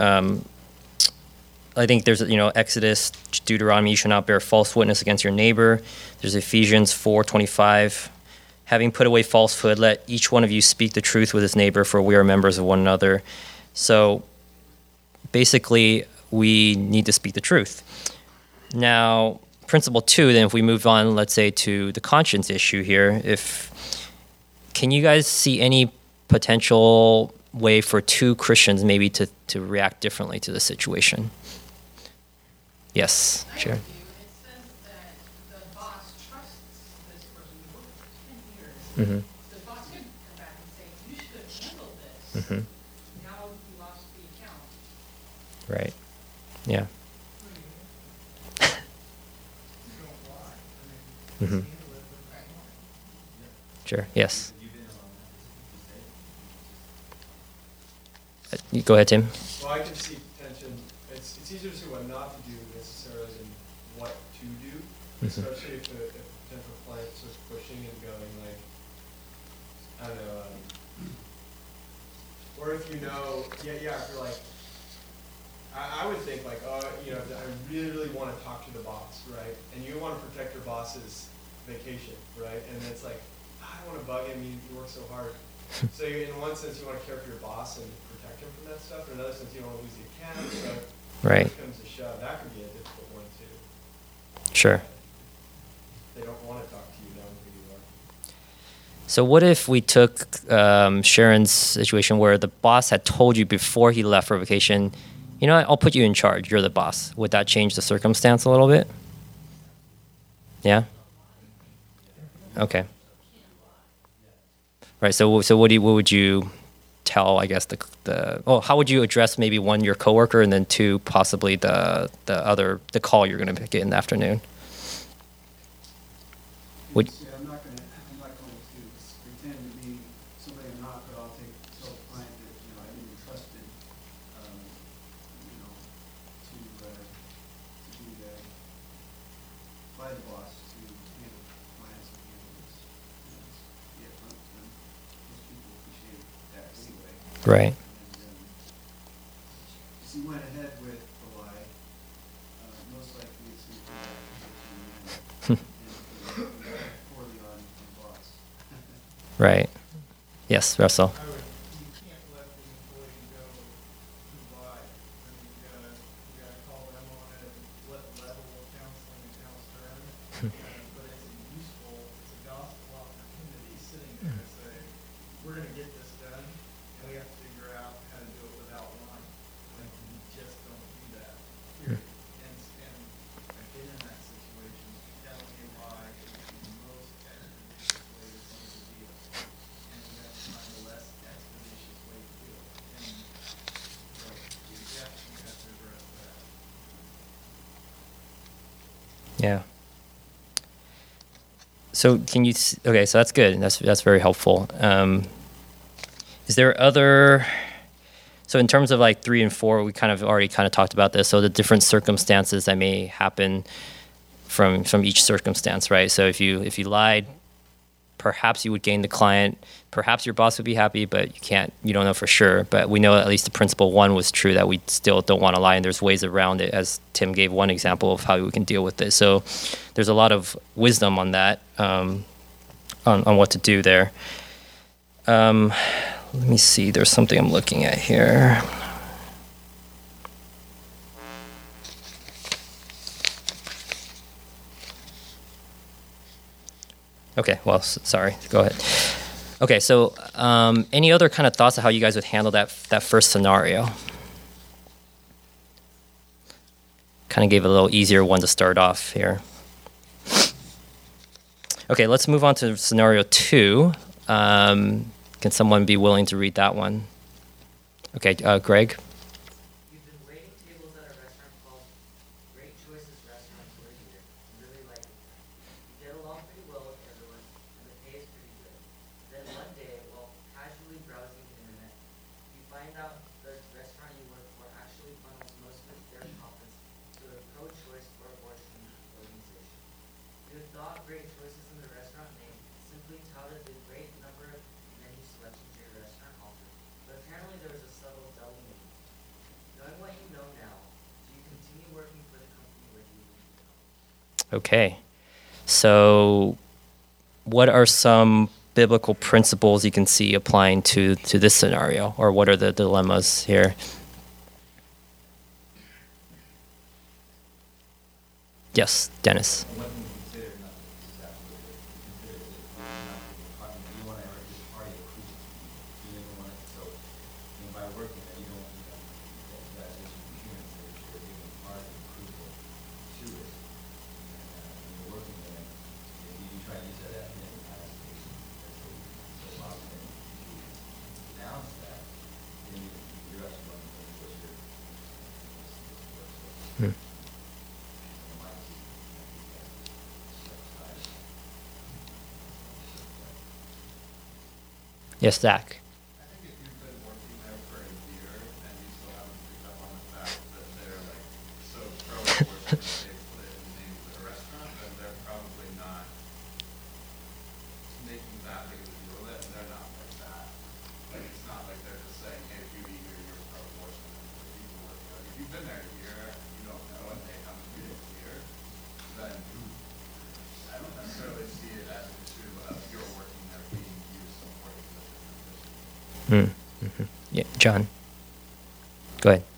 I think there's, Exodus, Deuteronomy, you shall not bear false witness against your neighbor. There's Ephesians 4:25. Having put away falsehood, let each one of you speak the truth with his neighbor, for we are members of one another. So basically, we need to speak the truth. Now, principle 2, then if we move on, let's say, to the conscience issue here, can you guys see any potential way for two Christians maybe to react differently to the situation? Yes, I sure. do. It says that the boss trusts this person. You worked for 10 years. Mm-hmm. The boss could come back and say, you should have handled this. Mm-hmm. Now you lost the account. Right. Yeah. Mm-hmm. Sure. Yes. You go ahead, Tim. Well, I can see tension. It's easier to see what not to do necessarily than what to do, especially if a potential client starts pushing and going like, I don't know, or if if you're like, I would think like, I really, really want to talk to the boss, right? And you want to protect your boss's vacation, right? And it's like, I don't want to bug him, he works so hard. So in one sense, you want to care for your boss and protect him from that stuff. In another sense, you don't want to lose the account. So Right. when it comes to shove, that could be a difficult one too. Sure. They don't want to talk to you, knowing who you are. So what if we took Sharon's situation where the boss had told you before he left for vacation, I'll put you in charge. You're the boss. Would that change the circumstance a little bit? Yeah? Okay. Right. So what would you tell, I guess, how would you address maybe one, your coworker, and then two, possibly the call you're going to get in the afternoon? Would, See, I'm not going to pretend to be somebody I'm not, but I'll tell the client that, I've been entrusted, to be by the boss to handle clients and handle this. Be upfront with them. Most people appreciate that anyway. right. And, if he went ahead with the lie, most likely it's going to be poorly on boss. Right. Yes, Russell. You can't let the employee go too wide. I mean, you gotta call them on it, what level of counseling and how stern. But it's a gospel opportunity sitting there to say, we're gonna get this done, and we have to figure out how to do it without lying. Like, you just don't do that, period. And I've been in that situation, telling a lie is the most expeditious way to close the deal. And you have to find a less expeditious way to do it. And so, yeah, you have to address that. Yeah. So okay, so that's good. That's very helpful. Is there other, so in terms of like 3 and 4, we already talked about this. So the different circumstances that may happen from each circumstance, right? So if you lied, perhaps you would gain the client, perhaps your boss would be happy, but you don't know for sure. But we know at least the principle 1 was true, that we still don't want to lie, and there's ways around it, as Tim gave one example of how we can deal with it. So there's a lot of wisdom on that, on what to do there. Let me see, there's something I'm looking at here. Okay, well, sorry, go ahead. Okay, so any other kind of thoughts of how you guys would handle that first scenario? Kind of gave a little easier one to start off here. Okay, let's move on to scenario 2. Can someone be willing to read that one? Okay, Greg? You've been waiting tables at a restaurant called Great Choices Restaurant for a year. You really like it. You get along pretty well with everyone, and the pay is pretty good. Then one day, while casually browsing the internet, you find out the restaurant you work for actually funnels most of their profits to a pro-choice or abortion organization. You had thought Great Choices in the restaurant name simply touted the great number of menu selections your restaurant offered, but apparently there was a subtle double meaning. Knowing what you know now, do you continue working for the company where you leave? Okay, so what are some biblical principles you can see applying to this scenario, or what are the dilemmas here? Yes, Dennis. One thing to consider, not is absolutely consider is that you want to ever be part of the crucible. You never want it. So, by working that, you don't want that there's humans that are being part of the crucible to it. And when you're working there, if you try to use that as an application, so often if you denounce that, then you're actually going to push your Hmm. Yes, Zach. I think if you've been working there for a year and you still haven't picked up on the fact that they're like so pro-abortion that they put it in the name of their restaurant, then they're probably not making that big of a deal of it, and they're not like that. Like, it's not like they're just saying, hey, if you eat here, you're pro-abortion. And the people working there. If you've been there a year and you don't know and they haven't made it clear, then I don't necessarily see it as an issue of you're working there being used supporting the different position. Mm-hmm. Yeah, John. Go ahead.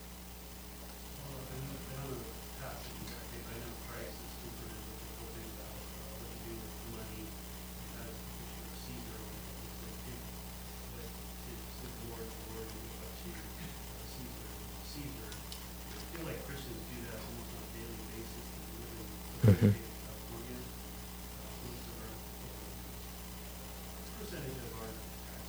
Mm-hmm. Percentage of our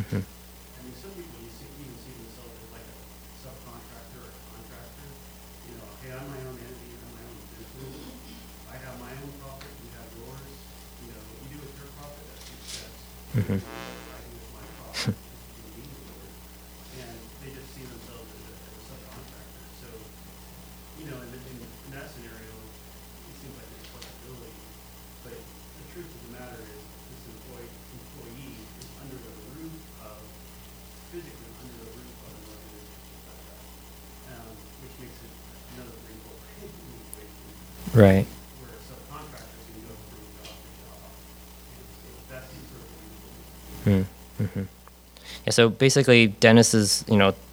I mean, some people even see themselves as like a subcontractor or a contractor. You know, hey, I'm my own entity, I'm my own business. I have my own profit, you have yours. You know, what you do with your profit, that's success. Mhm. What I do with my profit, that's between me and yours. And they just see themselves as a subcontractor. So, you know, in that scenario, it seems like there's flexibility. But the truth of the matter is, this employee is under the roof of, physically under the roof of an organization like that, which makes it another wrinkle in the equation. Right. Where subcontractors can go from job to job. And so that's the sort of thing. Mm-hmm. Yeah, so basically, Dennis's,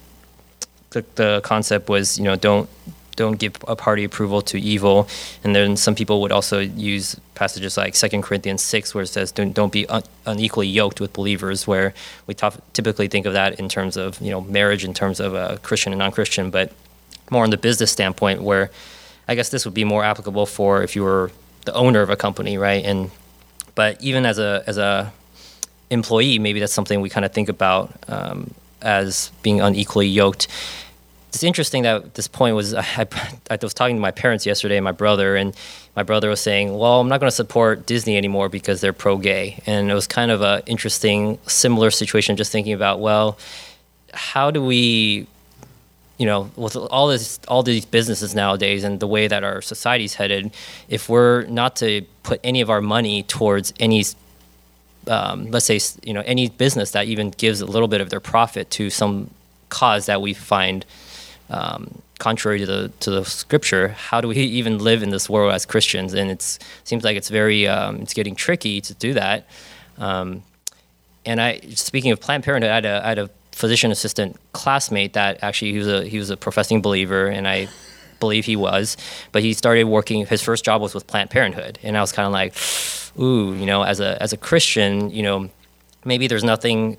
the concept was, don't give a party approval to evil, and then some people would also use passages like 2 Corinthians 6, where it says don't be unequally yoked with believers, where we typically think of that in terms of marriage, in terms of Christian and non-Christian, but more on the business standpoint, where I guess this would be more applicable for if you were the owner of a company, right? But even as a employee, maybe that's something we kind of think about as being unequally yoked. It's interesting that this point was, I was talking to my parents yesterday, and my brother was saying, well, I'm not going to support Disney anymore because they're pro-gay. And it was kind of an interesting, similar situation, just thinking about, well, how do we, with all these businesses nowadays and the way that our society's headed, if we're not to put any of our money towards any, let's say, any business that even gives a little bit of their profit to some cause that we find contrary to the scripture, how do we even live in this world as Christians? And it seems like it's very it's getting tricky to do that. And speaking of Planned Parenthood, I had a physician assistant classmate that actually he was a professing believer, and I believe he was, but he started working. His first job was with Planned Parenthood, and I was kind of like, ooh, as a Christian, maybe there's nothing.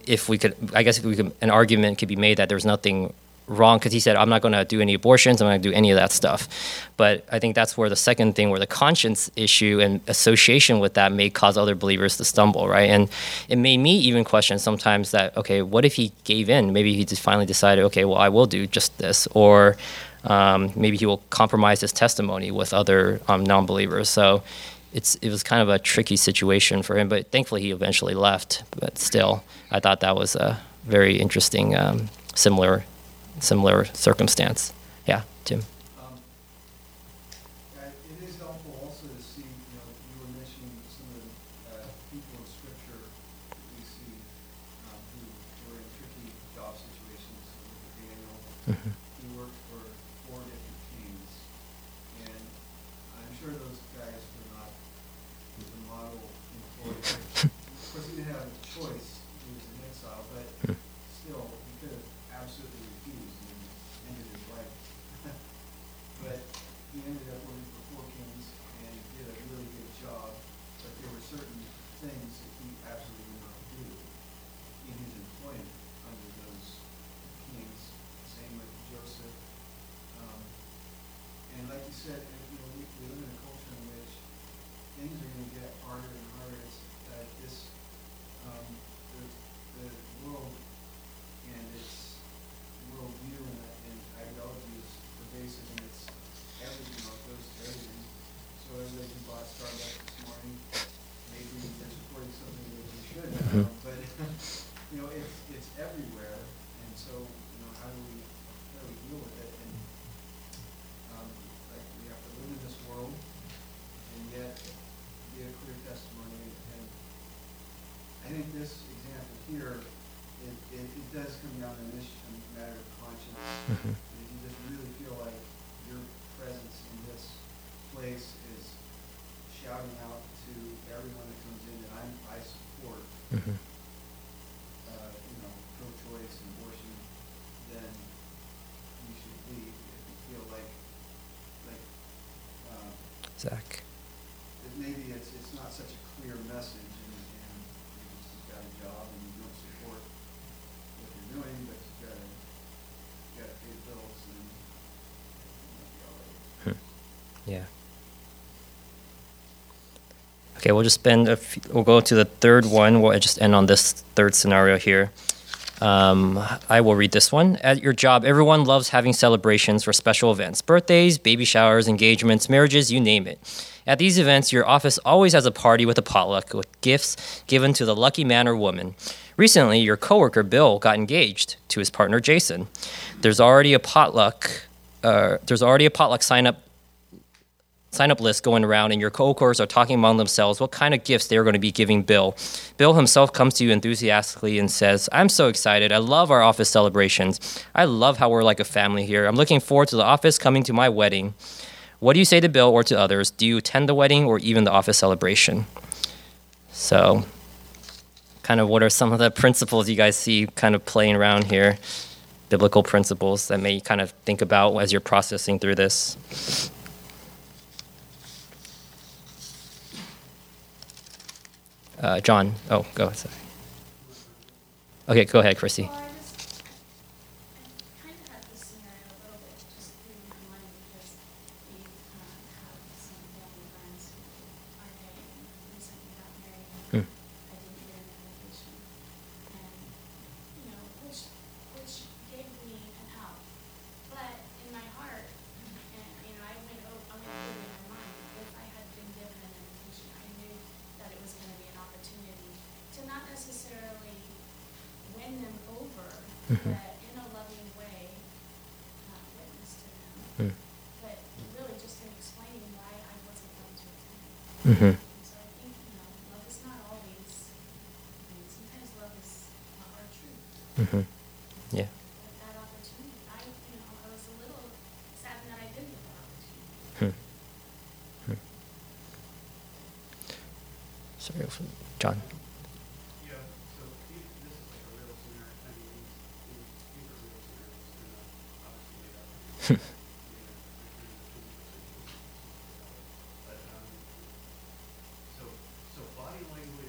An argument could be made that there's nothing wrong, because he said, I'm not going to do any abortions, I'm not going to do any of that stuff. But I think that's where the second thing, where the conscience issue and association with that may cause other believers to stumble, right? And it made me even question sometimes that, okay, what if he gave in? Maybe he just finally decided, okay, well, I will do just this. Or maybe he will compromise his testimony with other non-believers. So it was kind of a tricky situation for him, but thankfully he eventually left. But still, I thought that was a very interesting, similar circumstance. Yeah, Tim. It is helpful also to see, you were mentioning some of the people in Scripture that we see who were in tricky job situations. Look at Daniel. Mm-hmm. He worked for 4 different kings, and I'm sure those guys were not the model employees. Of course, he didn't have a choice. He was in exile, but still, he could have absolutely refused and ended his life. But he ended up working for 4 kings and did a really good job, but there were certain things that he absolutely would not do in his employment under those kings. Same with Joseph. And like you said, we live in a culture in which things are going to get harder and harder. It's the world and its worldview and ideology is pervasive, and it's everything. It goes to everything. So everybody who bought Starbucks this morning, maybe they're supporting something that they should, but it's everywhere. And so how do we deal with it? And like we have to live in this world and yet be a clear testimony. And I think this example here, it does come down to a matter of conscience. Mm-hmm. And if you just really feel like your presence in this place is shouting out to everyone that comes in that I support, Mm-hmm. pro-choice and abortion, then you should leave. If you feel like Zach. that maybe it's not such a clear message, and you just got a job and you don't support what you're doing, but you got to pay the bills, and you'll be all right. Yeah. Okay, we'll just we'll go to the third one. We'll just end on this third scenario here. I will read this one. At your job, everyone loves having celebrations for special events: birthdays, baby showers, engagements, marriages, you name it. At these events, your office always has a party with a potluck with gifts given to the lucky man or woman. Recently, your coworker Bill got engaged to his partner Jason. There's already a potluck sign up list going around, and your coworkers are talking among themselves what kind of gifts they're going to be giving Bill. Bill himself comes to you enthusiastically and says, "I'm so excited. I love our office celebrations. I love how we're like a family here. I'm looking forward to the office coming to my wedding." What do you say to Bill or to others? Do you attend the wedding or even the office celebration? So, kind of what are some of the principles you guys see kind of playing around here? Biblical principles that may kind of think about as you're processing through this. John, go. Sorry. Okay, go ahead, Chrissy. Well, I kind of had this scenario a little bit just through my mind because we have some family friends who are gay and recently got married. Hmm. I didn't get an invitation, and which gave me an out. But in my heart, and I went over in my mind, if I had been given an invitation, I knew that it was going to be an opportunity to not necessarily win them over, but in a loving way, witness to them. But really just in explaining why I wasn't going to attend. And so I think, love is not always, sometimes love is a hard truth. Yeah. But that opportunity, I was a little saddened that I didn't get that opportunity. Sorry, John. Yeah, so this is like a real scenario. I mean, these are real scenarios. They're not obviously made up. But so body language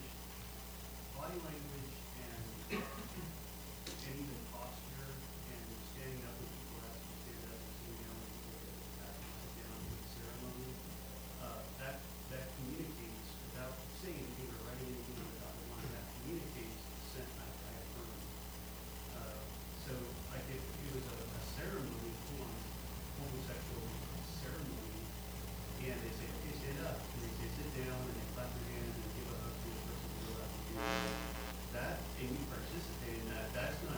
and even posture and standing up when people ask you to stand up and sitting down when people ask you to sit down with the ceremony, that communicates without saying anything or writing anything on the dotted line. That communicates consent. I affirm. So like if it was a ceremony, homosexual ceremony, and they say, okay, stand up, and they say sit down, and they clap their hands and give a hug to the person who will have to do that, and you participate in that, that's not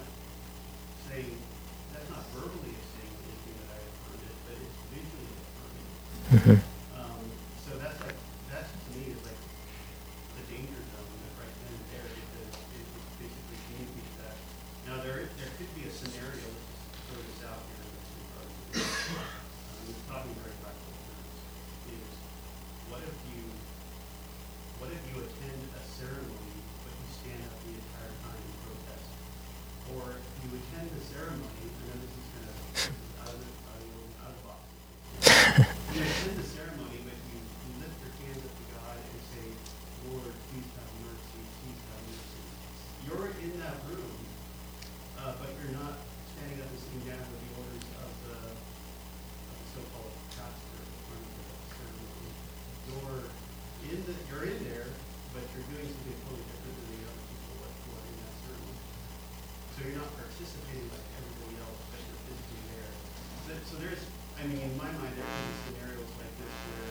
verbally saying anything that I affirmed it, but it's visually affirming. So that's to me is like the danger zone, right then and there, because it basically communicates that. Now there could be a scenario, let's just throw this out here, talking very practical terms, is what if you attend a ceremony but you stand up the entire time and protest? Or you attend the ceremony, and then this is kind of out of box. You attend the ceremony, but you lift your hands up to God and say, "Lord, please have mercy, please have mercy." You're in that room, but you're not standing up and sitting down with the orders of the so-called pastor running the ceremony. You're in there, but you're doing something totally different than the other people who are in that ceremony. So you're not participating like everybody else, but you're physically there. So there's, in my mind, there can be scenarios like this where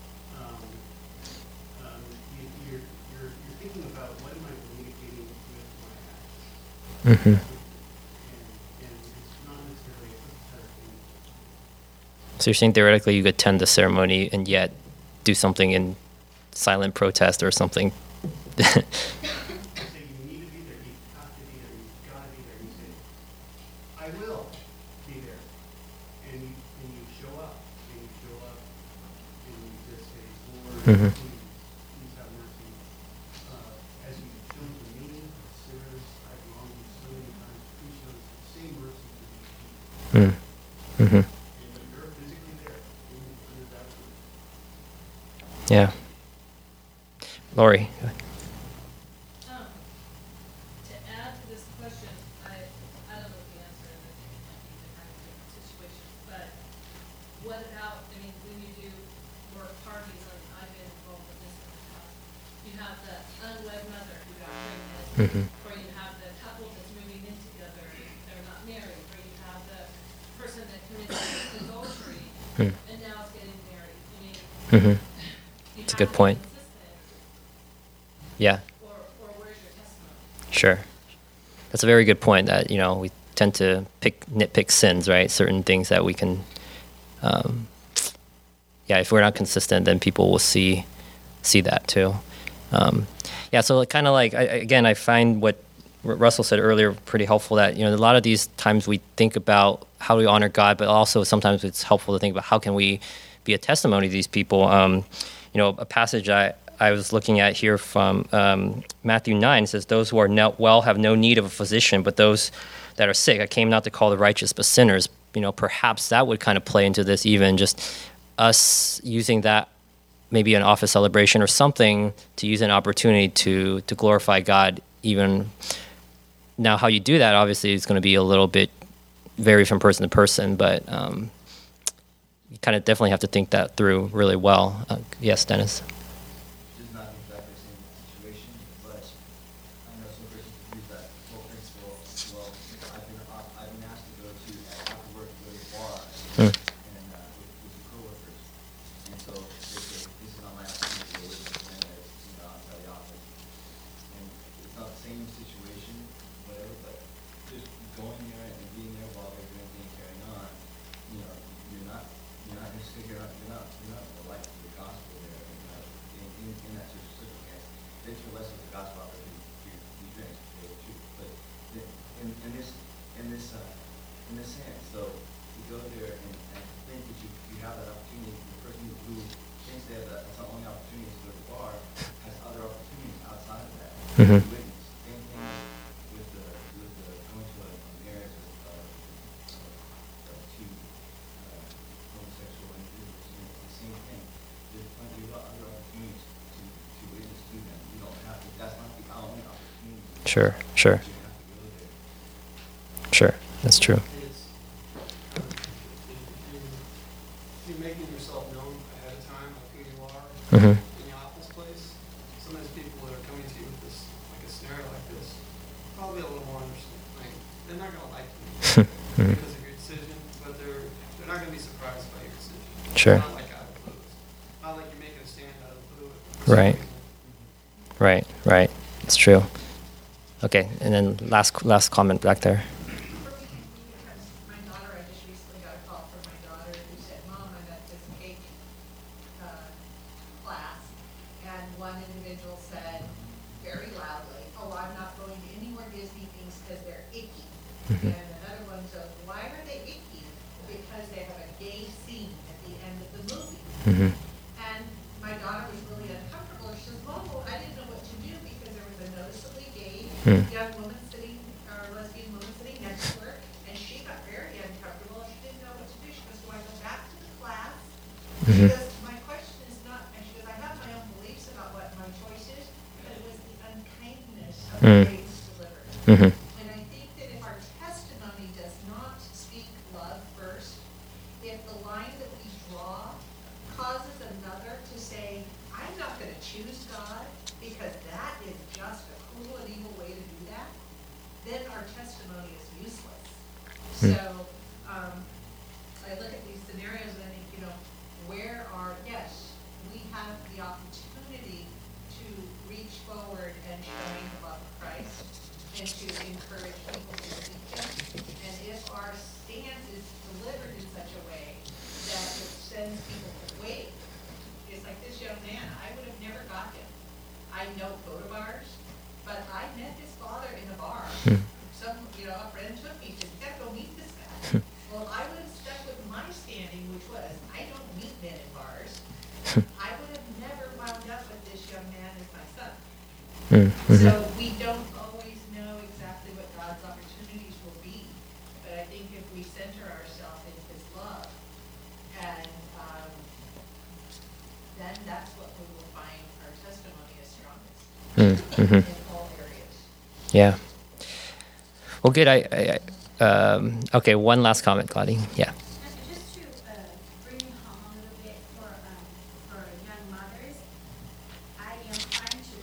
you're thinking about what am I communicating with my actions. And it's not necessarily a cookie-cutter thing. So you're saying theoretically you could attend the ceremony and yet do something in silent protest or something. You say you need to be there, you have to be there, you've got to be there. You say, I will be there. And you show up, and you just say, Lord, please have mercy. As you've shown to me, sinners, I've wronged you so many times, please show the same mercy to these people. And you're physically there, under that roof. Yeah. Lori. To add to this question, I don't know the answer, and I think it might be different situations, but what about, when you do work parties, like I've been involved with this in the past, You have the unwed mother who got pregnant, Mhm. or you have the couple that's moving in together, they're not married, or you have the person that committed adultery Hmm. and now is getting married. I mean, Mhm. you That's a have good to be point. consistent, Yeah. or where's your testimony? Sure. That's a very good point that, we tend to nitpick sins, right? Certain things that we can, if we're not consistent, then people will see that too. So kind of like, I find what Russell said earlier pretty helpful, that, a lot of these times we think about how we honor God, but also sometimes it's helpful to think about how can we be a testimony to these people. A passage I was looking at here from Matthew 9 says, "Those who are well have no need of a physician, but those that are sick. I came not to call the righteous, but sinners." Perhaps that would kind of play into this, even just us using that, maybe an office celebration or something, to use an opportunity to glorify God. Even now, how you do that obviously is going to be a little bit vary from person to person, but you kind of definitely have to think that through really well. Yes, Dennis. Which is not exactly the same situation, but I know some Christians use that whole principle. Well, I've been asked to go to after work to go to the bar and with some coworkers, and so they say this is not my opportunity to go with the man that's outside the office, and it's not the same situation, whatever, but just going there and being there while they're drinking and carrying on, you're not necessarily you're not the light of the gospel there. In that circumstance, then you're less of the gospel out there you drink, to tell you the truth. But in this sense, so you go there and think that you have that opportunity. The person who thinks they have that's the only opportunity to go to the bar has other opportunities outside of that. Mhm. To witness. Same thing with the going to a marriage of two homosexual individuals. It's the same thing. There's plenty of other opportunities to witness to them. You don't have to, that's not the only opportunity. Sure. You have to go there. Sure, that's true. Is, if you're making yourself known ahead of time, like who you are, Mhm. in the office place, sometimes people that are coming to you with this, like a scenario like this, probably a little more understanding. They're not gonna like you Mhm. because of your decision, but they're not gonna be surprised by your decision. Sure. Not like out of the blue. Not like you're making a stand out of the blue. Right. Right. It's true. Okay, and then last comment back there. My daughter, I just recently got a call from my daughter who said, "Mom, I'm at this cake class," and one individual said very loudly, "Oh, I'm not going to any more Disney things because they're icky." Mhm. And another one said, "Why are they icky?" "Because they have a gay scene at the end of the movie." Mhm. And my daughter was really uncomfortable. She says, "Mom, well, I didn't know what to do because there was a noticeably gay young woman sitting, or lesbian woman sitting next to her, and she got very uncomfortable. She didn't know what to do. She goes, do I go back to the class?" She Mhm. goes, "My question is not," and she goes, "I have my own beliefs about what my choice is, but it was the unkindness of the way it was delivered." Mhm. And I think that if our testimony does not speak love first, if the line that we draw causes another to say, "I'm not going to choose God because that is just a cruel and evil way to do that," then our testimony is useless. So I look at these scenarios and I think, yes, we have the opportunity to reach forward and shine the love of Christ and to encourage people to seek Him. And if our stance is delivered in such a way that it sends people away, it's like this young man, I would have never got him. I don't go to bars, but I met his father in a bar. A friend took me, said, "You gotta go meet this guy." Well, I would have stuck with my standing, which was, I don't meet men in bars. I would have never wound up with this young man as my son. Mhm. So we don't always know exactly what God's opportunities will be, but I think if we center ourselves in His love, and then that's what we will find our testimony is strongest Mhm. in all areas. Yeah. Well, good. Okay, one last comment, Claudia. Yeah. Just to bring it home a little bit for young mothers, I am trying to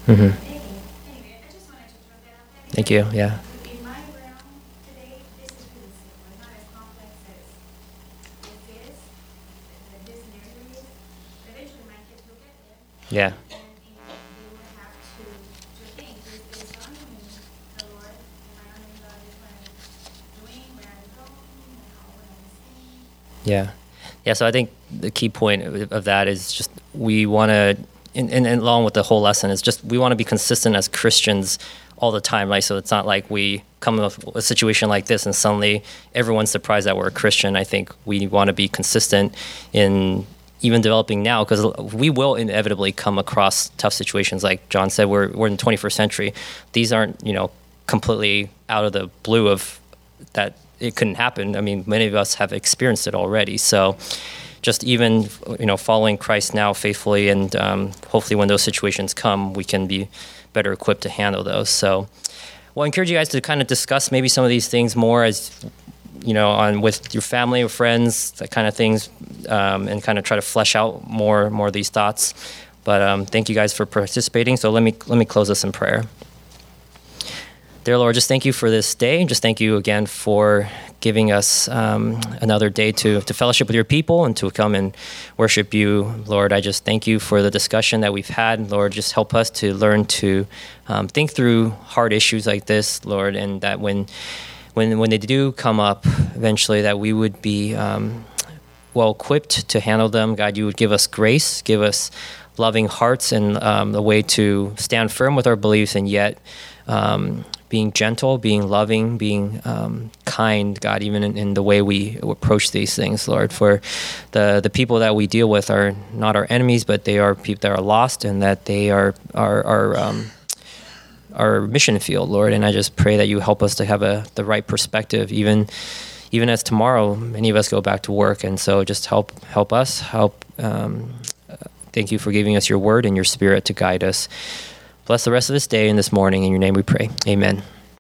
Mm-hmm. Anyway, I just wanted to throw that out there. Thank you. Yeah. In my realm today, this is really simple. It's not as complex as this is, that this narrative is. Eventually, my kids will get there. Yeah. And they will have to think, is honoring the Lord, am I honoring God, is what I'm doing, where I'm going, and how what I'm saying. Yeah. Yeah, so I think the key point of that is just we want to, and along with the whole lesson, is just we want to be consistent as Christians all the time. Like, so it's not like we come with a situation like this and suddenly everyone's surprised that we're a Christian. I think we want to be consistent in even developing now, because we will inevitably come across tough situations. Like John said, we're in the 21st century. These aren't, completely out of the blue of that it couldn't happen. I mean, many of us have experienced it already. So just even, following Christ now faithfully, and hopefully when those situations come, we can be better equipped to handle those. So well, I encourage you guys to kind of discuss maybe some of these things more as, with your family or friends, that kind of things, and kind of try to flesh out more of these thoughts. But thank you guys for participating. So let me close this in prayer. Dear Lord, just thank you for this day. Just thank you again for giving us another day to fellowship with your people and to come and worship you. Lord, I just thank you for the discussion that we've had. Lord, just help us to learn to think through hard issues like this, Lord, and that when they do come up eventually, that we would be well equipped to handle them. God, you would give us grace, give us loving hearts, and a way to stand firm with our beliefs, and yet being gentle, being loving, being kind, God, even in the way we approach these things, Lord. For the people that we deal with are not our enemies, but they are people that are lost, and that they are our mission field, Lord. And I just pray that you help us to have the right perspective, even as tomorrow many of us go back to work. And so just help us. Thank you for giving us your word and your spirit to guide us. Bless the rest of this day and this morning. In your name we pray. Amen.